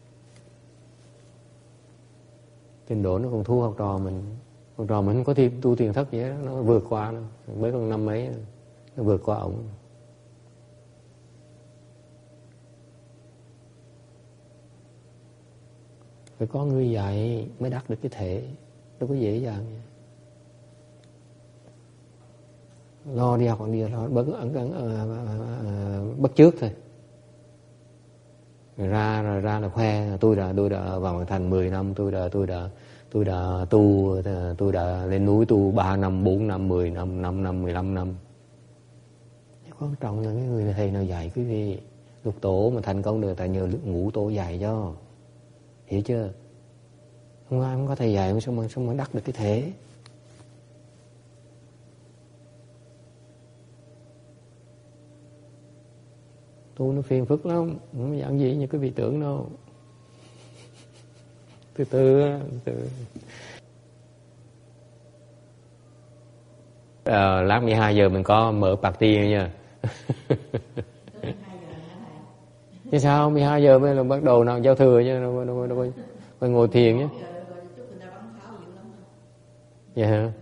Trình độ nó còn thua học trò mình. Học trò mình không có tu thiền thất gì hết, nó vượt qua nó. Mới còn năm mấy nó vượt qua ổng. Phải có người dạy mới đắc được cái thể, đâu có dễ dàng vậy. Lo đi học còn đi lo bắt chước thôi. Rồi ra là khoe tôi đã vào thành 10 năm, tôi đã tu, tôi đã lên núi tu 3 năm, 4 năm, 10 năm, 5 năm, 15 năm. Quan trọng là cái người thầy nào dạy quý vị. Lục tổ mà thành công được tại nhờ ngũ tổ dạy cho. Hiểu chưa? Không có thầy dạy mà sao mà đắc được cái thể. Tu nó phiền phức lắm, không dạng gì như quý vị tưởng đâu. Từ từ. Lát 12 giờ mình có mở party nha. Chứ sao 12 giờ mới là bắt đầu nào giao thừa chứ đâu phải ngồi thiền nhé. Vậy hả?